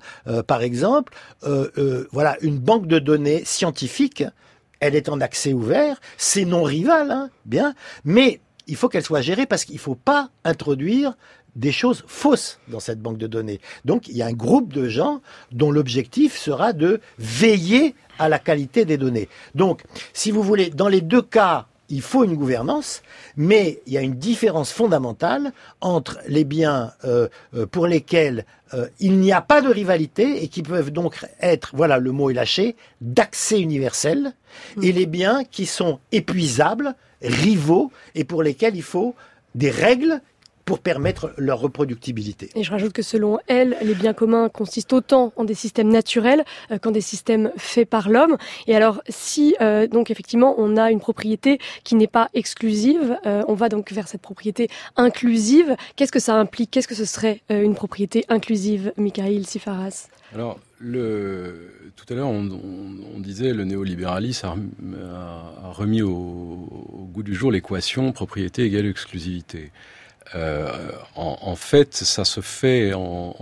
une banque de données scientifique, elle est en accès ouvert, c'est non rival, bien, mais il faut qu'elle soit gérée parce qu'il ne faut pas introduire des choses fausses dans cette banque de données. Donc, il y a un groupe de gens dont l'objectif sera de veiller à la qualité des données. Donc, si vous voulez, dans les deux cas, il faut une gouvernance, mais il y a une différence fondamentale entre les biens pour lesquels il n'y a pas de rivalité et qui peuvent donc être, voilà, le mot est lâché, d'accès universel, et les biens qui sont épuisables, rivaux, et pour lesquels il faut des règles pour permettre leur reproductibilité. Et je rajoute que selon elle, les biens communs consistent autant en des systèmes naturels qu'en des systèmes faits par l'homme. Et alors, si donc effectivement on a une propriété qui n'est pas exclusive, on va donc vers cette propriété inclusive. Qu'est-ce que ça implique ? Qu'est-ce que ce serait une propriété inclusive, Mikhail Tsipras ? Alors, tout à l'heure, on disait le néolibéralisme a remis au goût du jour l'équation propriété égale exclusivité. En fait, ça se fait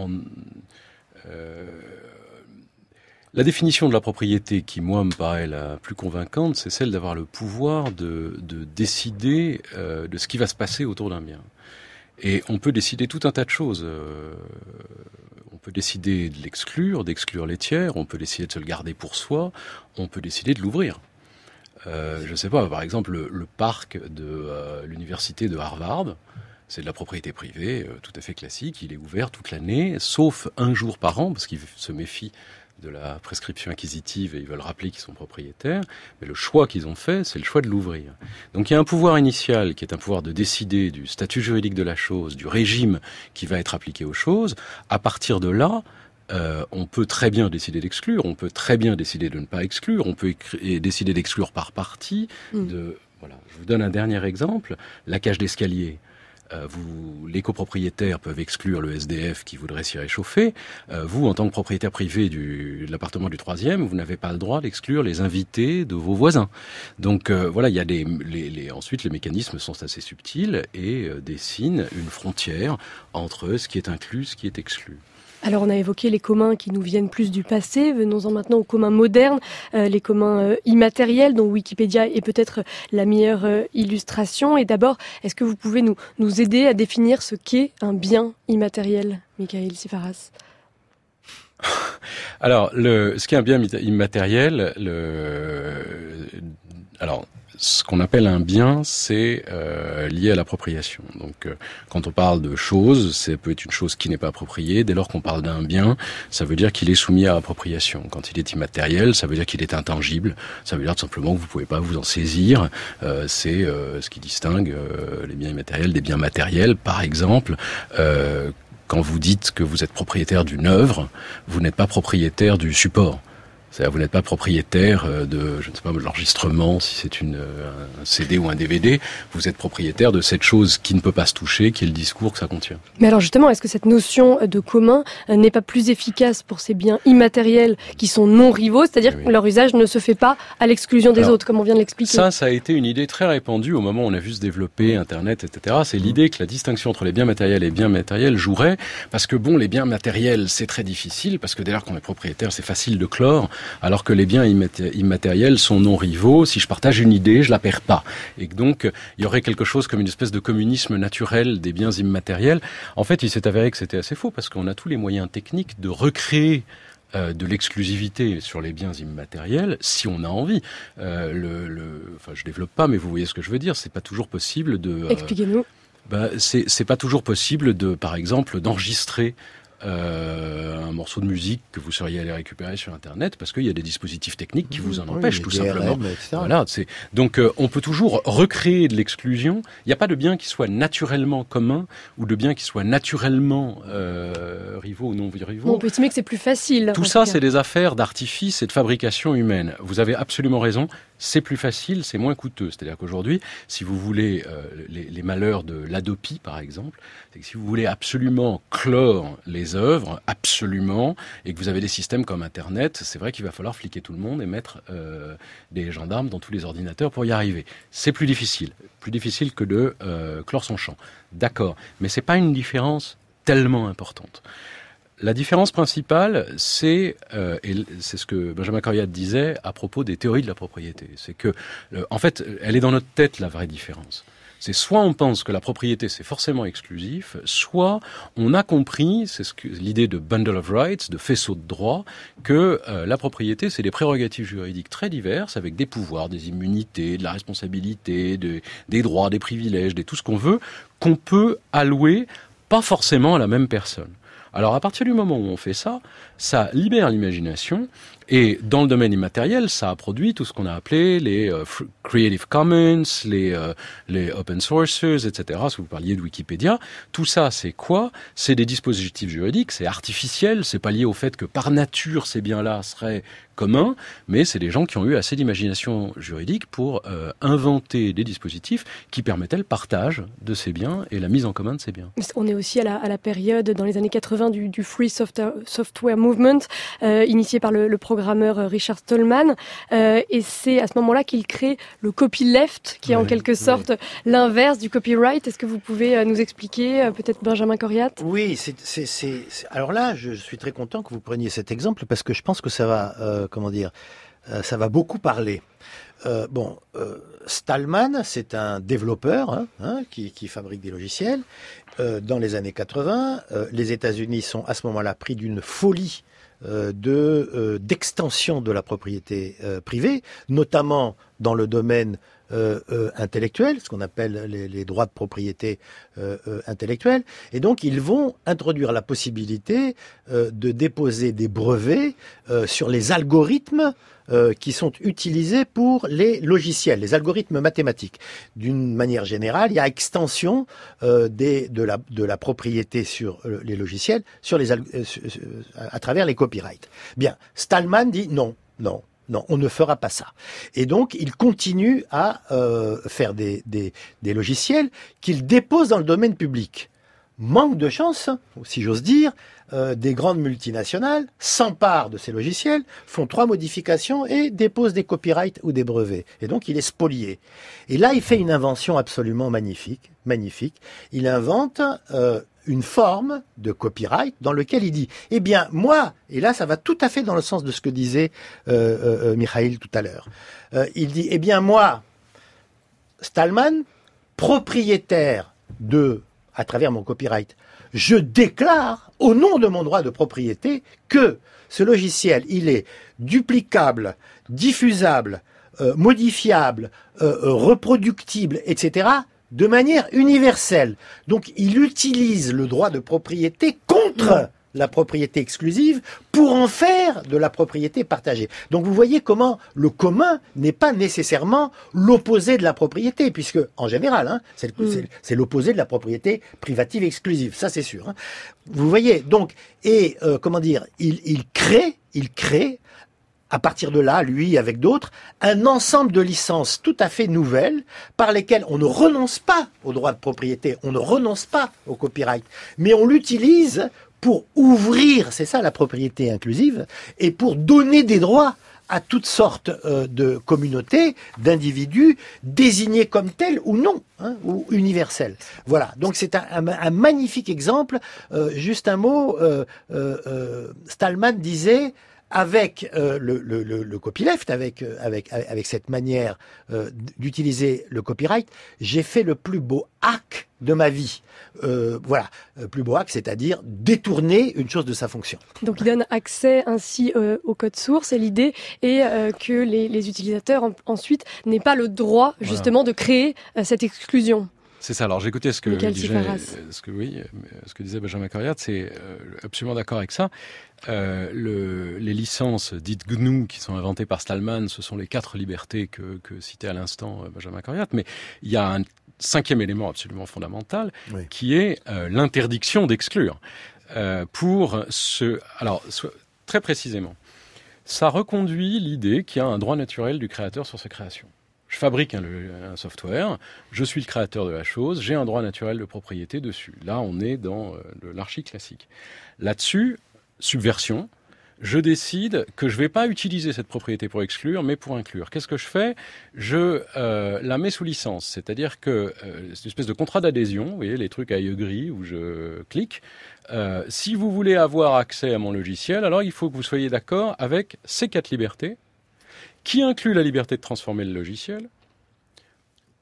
la définition de la propriété qui, moi, me paraît la plus convaincante, c'est celle d'avoir le pouvoir de décider de ce qui va se passer autour d'un bien. Et on peut décider tout un tas de choses. On peut décider de l'exclure, d'exclure les tiers, on peut décider de se le garder pour soi, on peut décider de l'ouvrir. Je ne sais pas, par exemple, le parc de l'université de Harvard, c'est de la propriété privée tout à fait classique. Il est ouvert toute l'année, sauf un jour par an, parce qu'ils se méfient de la prescription acquisitive et ils veulent rappeler qu'ils sont propriétaires. Mais le choix qu'ils ont fait, c'est le choix de l'ouvrir. Donc il y a un pouvoir initial qui est un pouvoir de décider du statut juridique de la chose, du régime qui va être appliqué aux choses. À partir de là, on peut très bien décider d'exclure, on peut très bien décider de ne pas exclure, on peut décider d'exclure par partie. Voilà. Je vous donne un dernier exemple, la cage d'escalier. Les copropriétaires peuvent exclure le SDF qui voudrait s'y réchauffer. Vous, en tant que propriétaire privé de l'appartement du 3e, vous n'avez pas le droit d'exclure les invités de vos voisins. Donc voilà, il y a ensuite les mécanismes sont assez subtils et dessinent une frontière entre ce qui est inclus, ce qui est exclu. Alors on a évoqué les communs qui nous viennent plus du passé, venons-en maintenant aux communs modernes, les communs immatériels dont Wikipédia est peut-être la meilleure illustration. Et d'abord, est-ce que vous pouvez nous aider à définir ce qu'est un bien immatériel, Mikhail Tsipras ? Alors, ce qu'est un bien immatériel, ce qu'on appelle un bien, c'est lié à l'appropriation. Donc, quand on parle de choses, ça peut être une chose qui n'est pas appropriée. Dès lors qu'on parle d'un bien, ça veut dire qu'il est soumis à appropriation. Quand il est immatériel, ça veut dire qu'il est intangible. Ça veut dire tout simplement que vous pouvez pas vous en saisir. C'est ce qui distingue les biens immatériels des biens matériels. Par exemple, quand vous dites que vous êtes propriétaire d'une œuvre, vous n'êtes pas propriétaire du support. C'est-à-dire vous n'êtes pas propriétaire de, je ne sais pas, de l'enregistrement, si c'est un CD ou un DVD, vous êtes propriétaire de cette chose qui ne peut pas se toucher, qui est le discours que ça contient. Mais alors justement, est-ce que cette notion de commun n'est pas plus efficace pour ces biens immatériels qui sont non rivaux, c'est-à-dire que leur usage ne se fait pas à l'exclusion des autres, comme on vient de l'expliquer ? Ça a été une idée très répandue au moment où on a vu se développer Internet, etc. C'est l'idée que la distinction entre les biens matériels et les biens matériels jouerait, parce que bon, les biens matériels, c'est très difficile, parce que dès lors qu'on est propriétaire, c'est facile de clore, alors que les biens immatériels sont non rivaux. Si je partage une idée, je la perds pas. Et donc, il y aurait quelque chose comme une espèce de communisme naturel des biens immatériels. En fait, il s'est avéré que c'était assez faux, parce qu'on a tous les moyens techniques de recréer de l'exclusivité sur les biens immatériels, si on a envie. Enfin, je développe pas, mais vous voyez ce que je veux dire. C'est pas toujours possible de... Expliquez-nous. C'est pas toujours possible de, par exemple, d'enregistrer un morceau de musique que vous seriez allé récupérer sur Internet parce qu'il y a des dispositifs techniques qui vous en empêchent tout simplement. Voilà, donc on peut toujours recréer de l'exclusion. Il n'y a pas de bien qui soit naturellement commun ou de bien qui soit naturellement rivaux ou non rivaux. On peut estimer que c'est plus facile. Tout ça, c'est des affaires d'artifice et de fabrication humaine. Vous avez absolument raison. C'est plus facile, c'est moins coûteux. C'est-à-dire qu'aujourd'hui, si vous voulez les malheurs de l'Adopi, par exemple, c'est que si vous voulez absolument clore les œuvres, absolument, et que vous avez des systèmes comme Internet, c'est vrai qu'il va falloir fliquer tout le monde et mettre des gendarmes dans tous les ordinateurs pour y arriver. C'est plus difficile que de clore son champ. D'accord, mais c'est pas une différence tellement importante. La différence principale, et c'est ce que Benjamin Coryat disait à propos des théories de la propriété, c'est que, en fait, elle est dans notre tête, la vraie différence. C'est soit on pense que la propriété c'est forcément exclusif, soit on a compris, c'est l'idée de bundle of rights, de faisceau de droits, que la propriété c'est des prérogatives juridiques très diverses avec des pouvoirs, des immunités, de la responsabilité, des droits, des privilèges, tout ce qu'on veut, qu'on peut allouer pas forcément à la même personne. Alors à partir du moment où on fait ça, ça libère l'imagination. Et dans le domaine immatériel, ça a produit tout ce qu'on a appelé les Creative Commons, les open sources, etc. Si vous parliez de Wikipédia, tout ça, c'est quoi? C'est des dispositifs juridiques, c'est artificiel, c'est pas lié au fait que par nature ces biens-là seraient communs, mais c'est des gens qui ont eu assez d'imagination juridique pour inventer des dispositifs qui permettaient le partage de ces biens et la mise en commun de ces biens. On est aussi à la période, dans les années 80, du Free Software Movement, initié par le programmeur Richard Stallman, et c'est à ce moment-là qu'il crée le copyleft, qui est en quelque sorte l'inverse du copyright. Est-ce que vous pouvez nous expliquer, peut-être Benjamin Coriat? Oui, alors là, je suis très content que vous preniez cet exemple parce que je pense que ça va, ça va beaucoup parler. Stallman, c'est un développeur qui fabrique des logiciels. Dans les années 80, les États-Unis sont à ce moment-là pris d'une folie d'extension de la propriété privée, notamment dans le domaine intellectuel, ce qu'on appelle les droits de propriété intellectuelle. Et donc, ils vont introduire la possibilité de déposer des brevets sur les algorithmes qui sont utilisés pour les logiciels, les algorithmes mathématiques. D'une manière générale, il y a extension de la propriété sur les logiciels sur à travers les copyrights. Bien, Stallman dit non, on ne fera pas ça. Et donc, il continue à faire des logiciels qu'il dépose dans le domaine public. Manque de chance, si j'ose dire, des grandes multinationales s'emparent de ces logiciels, font 3 modifications et déposent des copyrights ou des brevets. Et donc, il est spolié. Et là, il fait une invention absolument magnifique. Il invente une forme de copyright dans lequel il dit, eh bien, moi, et là, ça va tout à fait dans le sens de ce que disait Michael tout à l'heure. Il dit, eh bien, moi, Stallman, propriétaire à travers mon copyright, je déclare au nom de mon droit de propriété que ce logiciel, il est duplicable, diffusable, modifiable, reproductible, etc., de manière universelle. Donc, il utilise le droit de propriété contre la propriété exclusive pour en faire de la propriété partagée. Donc vous voyez comment le commun n'est pas nécessairement l'opposé de la propriété, puisque en général, c'est l'opposé de la propriété privative exclusive, ça c'est sûr. Vous voyez, donc, et il crée à partir de là, lui, avec d'autres, un ensemble de licences tout à fait nouvelles par lesquelles on ne renonce pas au droit de propriété, on ne renonce pas au copyright, mais on l'utilise pour ouvrir, c'est ça la propriété inclusive, et pour donner des droits à toutes sortes de communautés, d'individus, désignés comme tels ou non, ou universels. Voilà, donc c'est un magnifique exemple. Juste un mot, Stallman disait, avec le copyleft, avec cette manière d'utiliser le copyright, j'ai fait le plus beau hack de ma vie. Plus beau hack, c'est-à-dire détourner une chose de sa fonction. Donc il donne accès ainsi au code source, et l'idée est que les utilisateurs ensuite n'aient pas le droit justement de créer cette exclusion. C'est ça. Alors j'écoutais ce que disait Benjamin Coriat, c'est absolument d'accord avec ça. Les licences dites GNU qui sont inventées par Stallman, ce sont les 4 libertés que citait à l'instant Benjamin Coriat, mais il y a un 5e élément absolument fondamental qui est l'interdiction d'exclure. Très précisément, ça reconduit l'idée qu'il y a un droit naturel du créateur sur sa création. Je fabrique un software, je suis le créateur de la chose, j'ai un droit naturel de propriété dessus. Là, on est dans l'archi classique. Là-dessus, subversion, je décide que je ne vais pas utiliser cette propriété pour exclure, mais pour inclure. Qu'est-ce que je fais ? Je la mets sous licence, c'est-à-dire que c'est une espèce de contrat d'adhésion, vous voyez, les trucs à I agree où je clique. Si vous voulez avoir accès à mon logiciel, alors il faut que vous soyez d'accord avec ces 4 libertés, qui inclut la liberté de transformer le logiciel,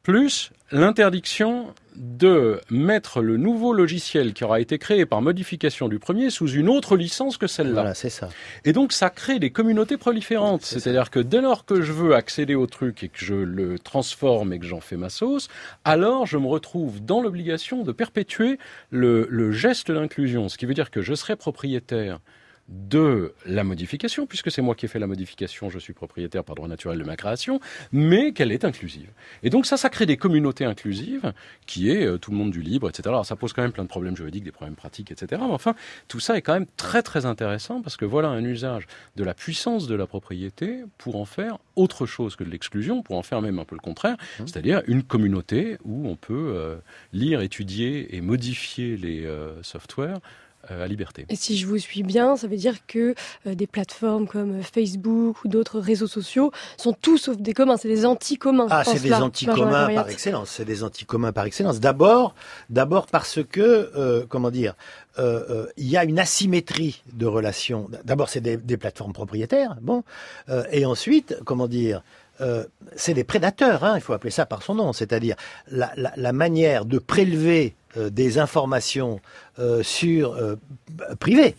plus l'interdiction de mettre le nouveau logiciel qui aura été créé par modification du premier sous une autre licence que celle-là. Voilà, c'est ça. Et donc ça crée des communautés proliférantes. C'est-à-dire que dès lors que je veux accéder au truc et que je le transforme et que j'en fais ma sauce, alors je me retrouve dans l'obligation de perpétuer le geste d'inclusion. Ce qui veut dire que je serai propriétaire de la modification, puisque c'est moi qui ai fait la modification, je suis propriétaire par droit naturel de ma création, mais qu'elle est inclusive. Et donc ça crée des communautés inclusives, qui est tout le monde du libre, etc. Alors ça pose quand même plein de problèmes juridiques, des problèmes pratiques, etc. Mais enfin, tout ça est quand même très très intéressant, parce que voilà un usage de la puissance de la propriété pour en faire autre chose que de l'exclusion, pour en faire même un peu le contraire, c'est-à-dire une communauté où on peut lire, étudier et modifier les softwares à liberté. Et si je vous suis bien, ça veut dire que des plateformes comme Facebook ou d'autres réseaux sociaux sont tout sauf des communs, c'est des anti-communs. Ah, c'est des anti-communs par excellence. C'est des anti-communs par excellence. D'abord parce que, il y a une asymétrie de relations. D'abord, c'est des plateformes propriétaires, et ensuite, c'est des prédateurs, il faut appeler ça par son nom, c'est-à-dire la manière de prélever des informations privées,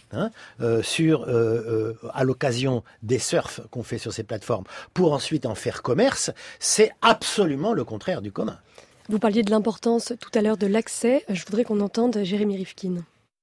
à l'occasion des surfs qu'on fait sur ces plateformes, pour ensuite en faire commerce, c'est absolument le contraire du commun. Vous parliez de l'importance tout à l'heure de l'accès. Je voudrais qu'on entende Jérémy Rifkin.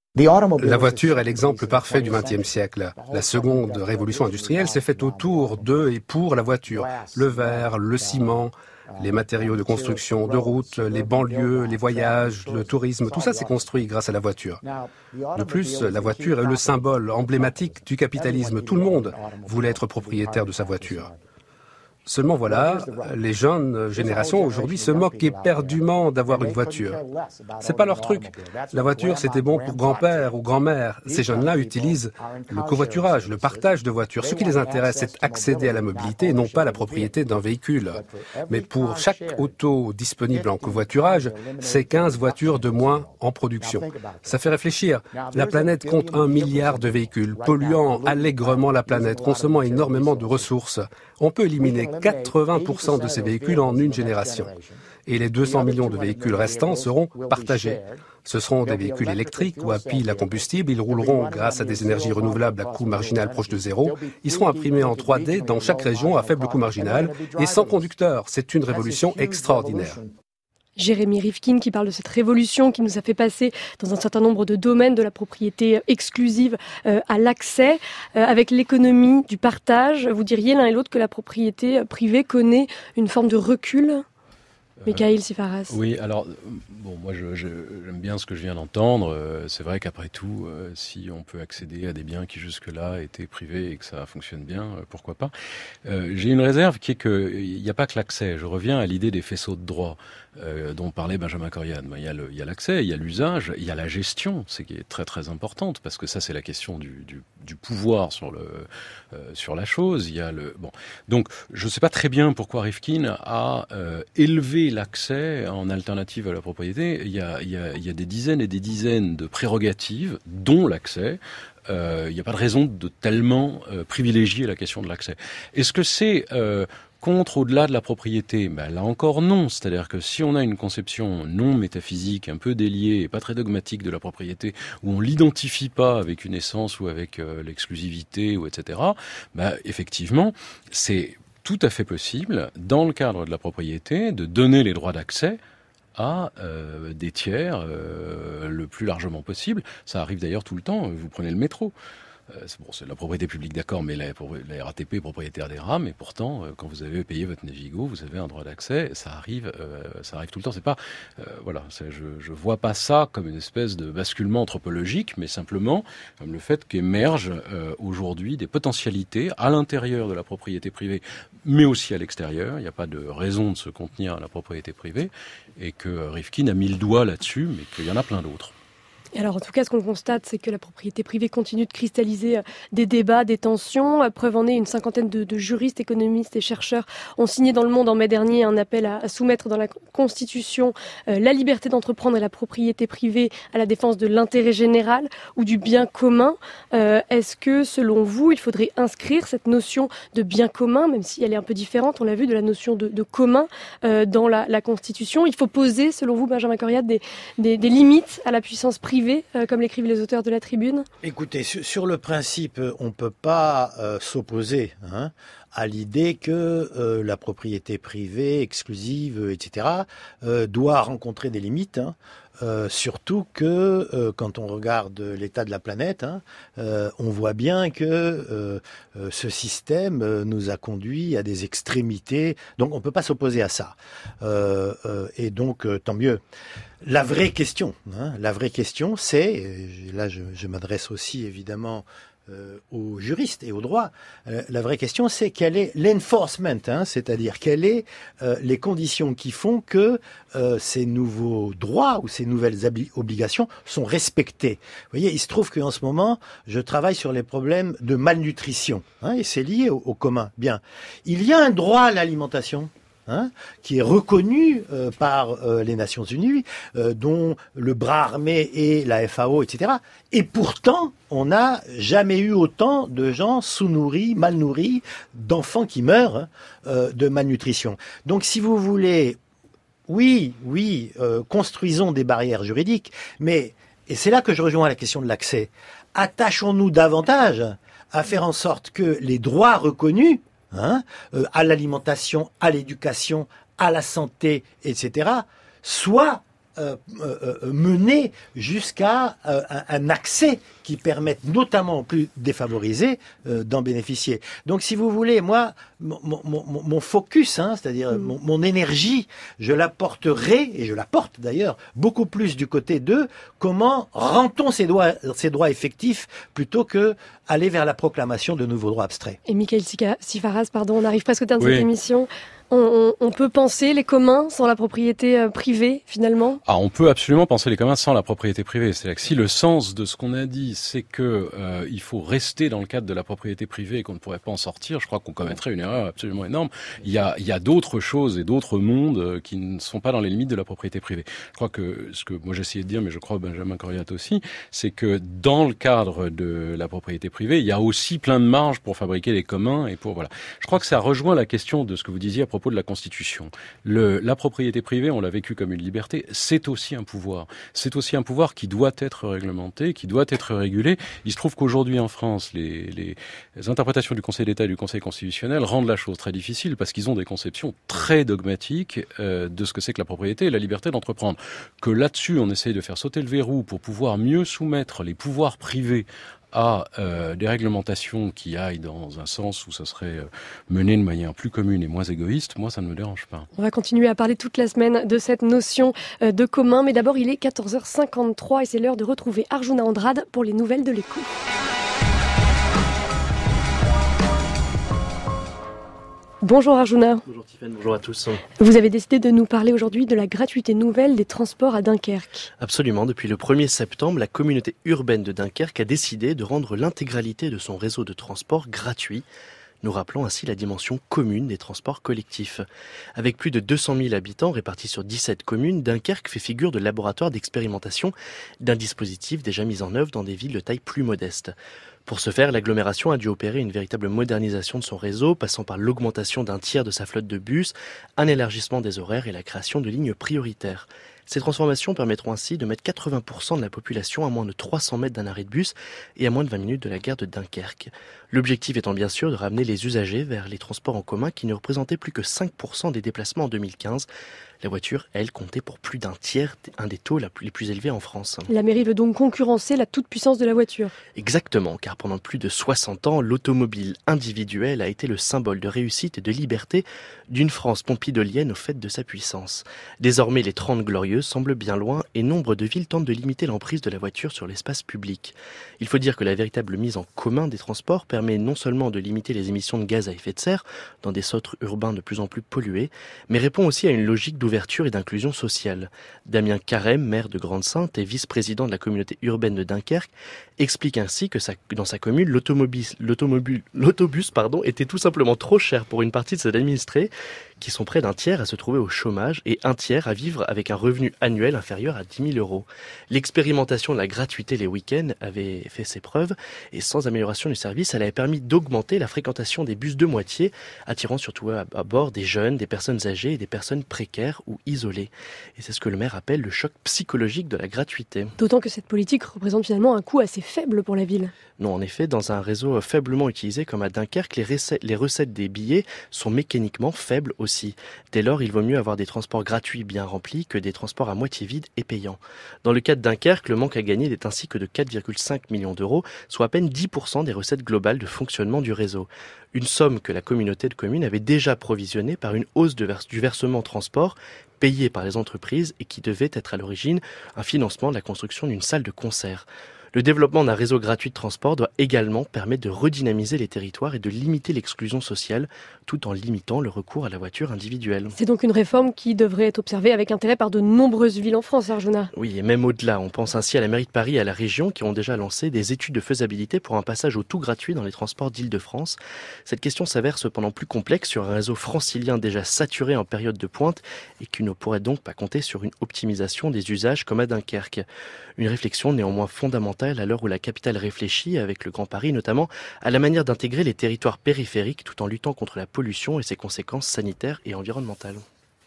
La voiture est l'exemple parfait du XXe siècle. La seconde révolution industrielle s'est faite autour de et pour la voiture. Le verre, le ciment, les matériaux de construction, de routes, les banlieues, les voyages, le tourisme, tout ça s'est construit grâce à la voiture. De plus, la voiture est le symbole emblématique du capitalisme. Tout le monde voulait être propriétaire de sa voiture. Seulement voilà, les jeunes générations aujourd'hui se moquent éperdument d'avoir une voiture. C'est pas leur truc. La voiture, c'était bon pour grand-père ou grand-mère. Ces jeunes-là utilisent le covoiturage, le partage de voitures. Ce qui les intéresse, c'est accéder à la mobilité et non pas la propriété d'un véhicule. Mais pour chaque auto disponible en covoiturage, c'est 15 voitures de moins en production. Ça fait réfléchir. La planète compte 1 milliard de véhicules, polluant allègrement la planète, consommant énormément de ressources. On peut éliminer 80% de ces véhicules en une génération. Et les 200 millions de véhicules restants seront partagés. Ce seront des véhicules électriques ou à pile à combustible. Ils rouleront grâce à des énergies renouvelables à coût marginal proche de zéro. Ils seront imprimés en 3D dans chaque région à faible coût marginal et sans conducteur. C'est une révolution extraordinaire. Jérémy Rifkin qui parle de cette révolution qui nous a fait passer dans un certain nombre de domaines de la propriété exclusive à l'accès. Avec l'économie du partage, vous diriez l'un et l'autre que la propriété privée connaît une forme de recul ? Mikhail Sifaras. Oui, alors, moi j'aime bien ce que je viens d'entendre. C'est vrai qu'après tout, si on peut accéder à des biens qui jusque-là étaient privés et que ça fonctionne bien, pourquoi pas. J'ai une réserve qui est qu'il n'y a pas que l'accès. Je reviens à l'idée des faisceaux de droit dont parlait Benjamin Coriad. Il y a l'accès, il y a l'usage, il y a la gestion, c'est qui est très très importante, parce que ça c'est la question du pouvoir sur la chose. Il y a Donc, je ne sais pas très bien pourquoi Rifkin a élevé l'accès en alternative à la propriété. Il y a des dizaines et des dizaines de prérogatives, dont l'accès. Il n'y a pas de raison de tellement privilégier la question de l'accès. Est-ce que c'est contre au-delà de la propriété? Là encore non. C'est-à-dire que si on a une conception non métaphysique, un peu déliée et pas très dogmatique de la propriété, où on l'identifie pas avec une essence ou avec l'exclusivité ou etc., effectivement, c'est tout à fait possible, dans le cadre de la propriété, de donner les droits d'accès à des tiers le plus largement possible. Ça arrive d'ailleurs tout le temps. Vous prenez le métro. C'est de la propriété publique, d'accord, mais la RATP est propriétaire des rames, et pourtant, quand vous avez payé votre Navigo, vous avez un droit d'accès. Ça arrive tout le temps. C'est pas, je vois pas ça comme une espèce de basculement anthropologique, mais simplement comme le fait qu'émergent aujourd'hui des potentialités à l'intérieur de la propriété privée, mais aussi à l'extérieur. Il n'y a pas de raison de se contenir à la propriété privée, et que Rifkin a mis le doigt là-dessus, mais qu'il y en a plein d'autres. Et alors en tout cas, ce qu'on constate, c'est que la propriété privée continue de cristalliser des débats, des tensions. Preuve en est, une cinquantaine de juristes, économistes et chercheurs ont signé dans Le Monde en mai dernier un appel à soumettre dans la Constitution la liberté d'entreprendre et la propriété privée à la défense de l'intérêt général ou du bien commun. Est-ce que, selon vous, il faudrait inscrire cette notion de bien commun, même si elle est un peu différente, on l'a vu, de la notion de commun dans la Constitution? Il faut poser, selon vous, Benjamin Coriat, des limites à la puissance privée, comme l'écrivent les auteurs de la Tribune? Écoutez, sur le principe, on ne peut pas s'opposer à l'idée que la propriété privée, exclusive, etc., doit rencontrer des limites. Surtout que quand on regarde l'état de la planète, on voit bien que ce système nous a conduit à des extrémités. Donc on ne peut pas s'opposer à ça. Et donc tant mieux. La vraie question, c'est, et là je m'adresse aussi évidemment aux juristes et au droit, la vraie question c'est quel est l'enforcement, c'est-à-dire quelles sont les conditions qui font que ces nouveaux droits ou ces nouvelles obligations sont respectées. Vous voyez, il se trouve qu'en ce moment, je travaille sur les problèmes de malnutrition, et c'est lié au commun. Bien, il y a un droit à l'alimentation, qui est reconnu par les Nations Unies, dont le bras armé est la FAO, etc. Et pourtant, on n'a jamais eu autant de gens sous-nourris, mal nourris, d'enfants qui meurent de malnutrition. Donc, si vous voulez, oui, construisons des barrières juridiques, mais, et c'est là que je rejoins la question de l'accès, attachons-nous davantage à faire en sorte que les droits reconnus à l'alimentation, à l'éducation, à la santé, etc., soit menés jusqu'à un accès qui permette notamment aux plus défavorisés d'en bénéficier. Donc si vous voulez, moi, mon focus, c'est-à-dire mon énergie, je la porterai, et je la porte d'ailleurs, beaucoup plus du côté de comment rend-on ces droits effectifs plutôt que aller vers la proclamation de nouveaux droits abstraits. Et Michael Sifaras, on arrive presque au terme de cette émission. On peut penser les communs sans la propriété privée, finalement? On peut absolument penser les communs sans la propriété privée. C'est-à-dire que si le sens de ce qu'on a dit, c'est que il faut rester dans le cadre de la propriété privée et qu'on ne pourrait pas en sortir, je crois qu'on commettrait une erreur absolument énorme. Il y a d'autres choses et d'autres mondes qui ne sont pas dans les limites de la propriété privée. Je crois que ce que moi j'essayais de dire, mais je crois Benjamin Coriat aussi, c'est que dans le cadre de la propriété privée, il y a aussi plein de marges pour fabriquer les communs et pour voilà. Je crois que ça rejoint la question de ce que vous disiez à propos de la Constitution. La propriété privée, on l'a vécu comme une liberté, c'est aussi un pouvoir. C'est aussi un pouvoir qui doit être réglementé, qui doit être régulé. Il se trouve qu'aujourd'hui en France, les interprétations du Conseil d'État et du Conseil constitutionnel rendent la chose très difficile parce qu'ils ont des conceptions très dogmatiques de ce que c'est que la propriété et la liberté d'entreprendre. Que là-dessus, on essaye de faire sauter le verrou pour pouvoir mieux soumettre les pouvoirs privés à des réglementations qui aillent dans un sens où ça serait mené de manière plus commune et moins égoïste, moi ça ne me dérange pas. On va continuer à parler toute la semaine de cette notion de commun, mais d'abord il est 14h53 et c'est l'heure de retrouver Arjuna Andrade pour les nouvelles de l'écho. Bonjour Arjuna. Bonjour Tiffaine, bonjour à tous. Vous avez décidé de nous parler aujourd'hui de la gratuité nouvelle des transports à Dunkerque. Absolument, depuis le 1er septembre, la communauté urbaine de Dunkerque a décidé de rendre l'intégralité de son réseau de transport gratuit. Nous rappelons ainsi la dimension commune des transports collectifs. Avec plus de 200 000 habitants répartis sur 17 communes, Dunkerque fait figure de laboratoire d'expérimentation d'un dispositif déjà mis en œuvre dans des villes de taille plus modeste. Pour ce faire, l'agglomération a dû opérer une véritable modernisation de son réseau, passant par l'augmentation d'un tiers de sa flotte de bus, un élargissement des horaires et la création de lignes prioritaires. Ces transformations permettront ainsi de mettre 80% de la population à moins de 300 mètres d'un arrêt de bus et à moins de 20 minutes de la gare de Dunkerque. L'objectif étant bien sûr de ramener les usagers vers les transports en commun qui ne représentaient plus que 5% des déplacements en 2015. La voiture, elle, comptait pour plus d'un tiers, un des taux les plus élevés en France. La mairie veut donc concurrencer la toute-puissance de la voiture. Exactement, car pendant plus de 60 ans, l'automobile individuelle a été le symbole de réussite et de liberté d'une France pompidolienne au fait de sa puissance. Désormais, les 30 glorieuses semblent bien loin et nombre de villes tentent de limiter l'emprise de la voiture sur l'espace public. Il faut dire que la véritable mise en commun des transports permet permet non seulement de limiter les émissions de gaz à effet de serre dans des centres urbains de plus en plus pollués, mais répond aussi à une logique d'ouverture et d'inclusion sociale. Damien Carême, maire de Grande-Synthe et vice-président de la communauté urbaine de Dunkerque, explique ainsi que dans sa commune, l'autobus était tout simplement trop cher pour une partie de ses administrés, qui sont près d'un tiers à se trouver au chômage et un tiers à vivre avec un revenu annuel inférieur à 10 000 €. L'expérimentation de la gratuité les week-ends avait fait ses preuves et sans amélioration du service, elle avait permis d'augmenter la fréquentation des bus de moitié, attirant surtout à bord des jeunes, des personnes âgées et des personnes précaires ou isolées. Et c'est ce que le maire appelle le choc psychologique de la gratuité. D'autant que cette politique représente finalement un coût assez faible pour la ville. Non, en effet, dans un réseau faiblement utilisé comme à Dunkerque, les recettes des billets sont mécaniquement faibles aussi. Dès lors, il vaut mieux avoir des transports gratuits bien remplis que des transports à moitié vides et payants. Dans le cas de Dunkerque, le manque à gagner n'est ainsi que de 4,5 millions d'euros, soit à peine 10% des recettes globales de fonctionnement du réseau. Une somme que la communauté de communes avait déjà provisionnée par une hausse du versement transport payé par les entreprises et qui devait être à l'origine un financement de la construction d'une salle de concert. Le développement d'un réseau gratuit de transport doit également permettre de redynamiser les territoires et de limiter l'exclusion sociale, tout en limitant le recours à la voiture individuelle. C'est donc une réforme qui devrait être observée avec intérêt par de nombreuses villes en France, Arjuna. Oui, et même au-delà. On pense ainsi à la mairie de Paris et à la région qui ont déjà lancé des études de faisabilité pour un passage au tout gratuit dans les transports d'Île-de-France. Cette question s'avère cependant plus complexe sur un réseau francilien déjà saturé en période de pointe et qui ne pourrait donc pas compter sur une optimisation des usages comme à Dunkerque. Une réflexion néanmoins fondamentale à l'heure où la capitale réfléchit, avec le Grand Paris notamment, à la manière d'intégrer les territoires périphériques tout en luttant contre la pollution et ses conséquences sanitaires et environnementales.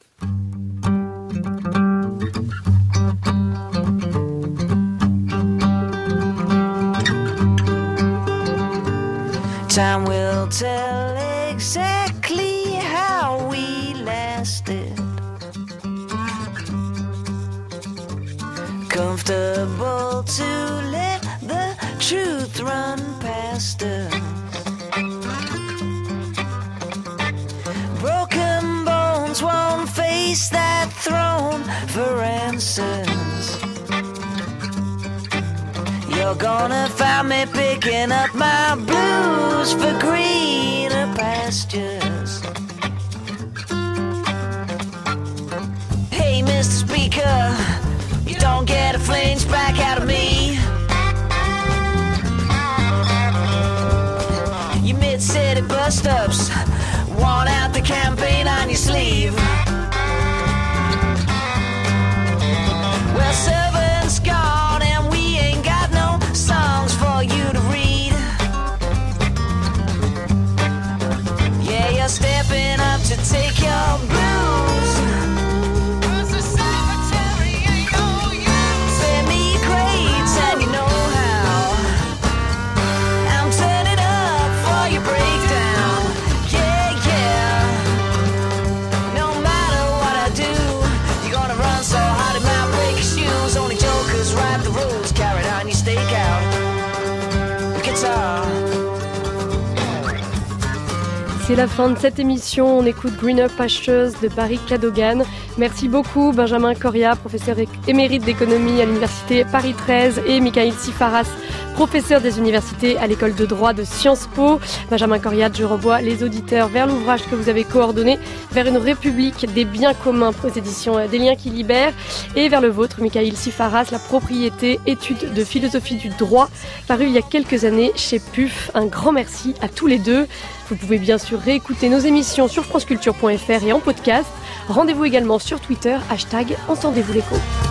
Time will tell exactly how we lasted. Comfortable to let the truth run past us. Broken bones won't face that throne for answers. You're gonna find me picking up my blues for greener pastures. Hey, Mr. Speaker, you don't get a flinch back out of me. You mid-city bus-ups want out the campaign on your sleeve. Well, servants gone and we ain't got no songs for you to read. Yeah, you're stepping up to take your blues. Send me your grades and you know how. I'm turning up for your breakdown. Yeah, yeah. No matter what I do, you're gonna run so hard it might break your shoes. Only jokers write the rules. Carry on your stakeout guitar. C'est la fin de cette émission. On écoute Greener Pastures de Barry Cadogan. Merci beaucoup Benjamin Coria, professeur émérite d'économie à l'université Paris 13 et Michail Sifaras, professeur des universités à l'école de droit de Sciences Po. Benjamin Coria, je renvoie les auditeurs vers l'ouvrage que vous avez coordonné, vers une république des biens communs aux éditions des Liens qui libèrent, et vers le vôtre, Michail Sifaras, la propriété, étude de philosophie du droit, paru il y a quelques années chez PUF. Un grand merci à tous les deux. Vous pouvez bien sûr réécouter nos émissions sur franceculture.fr et en podcast. Rendez-vous également sur Twitter, #Entendez-vous l'écho.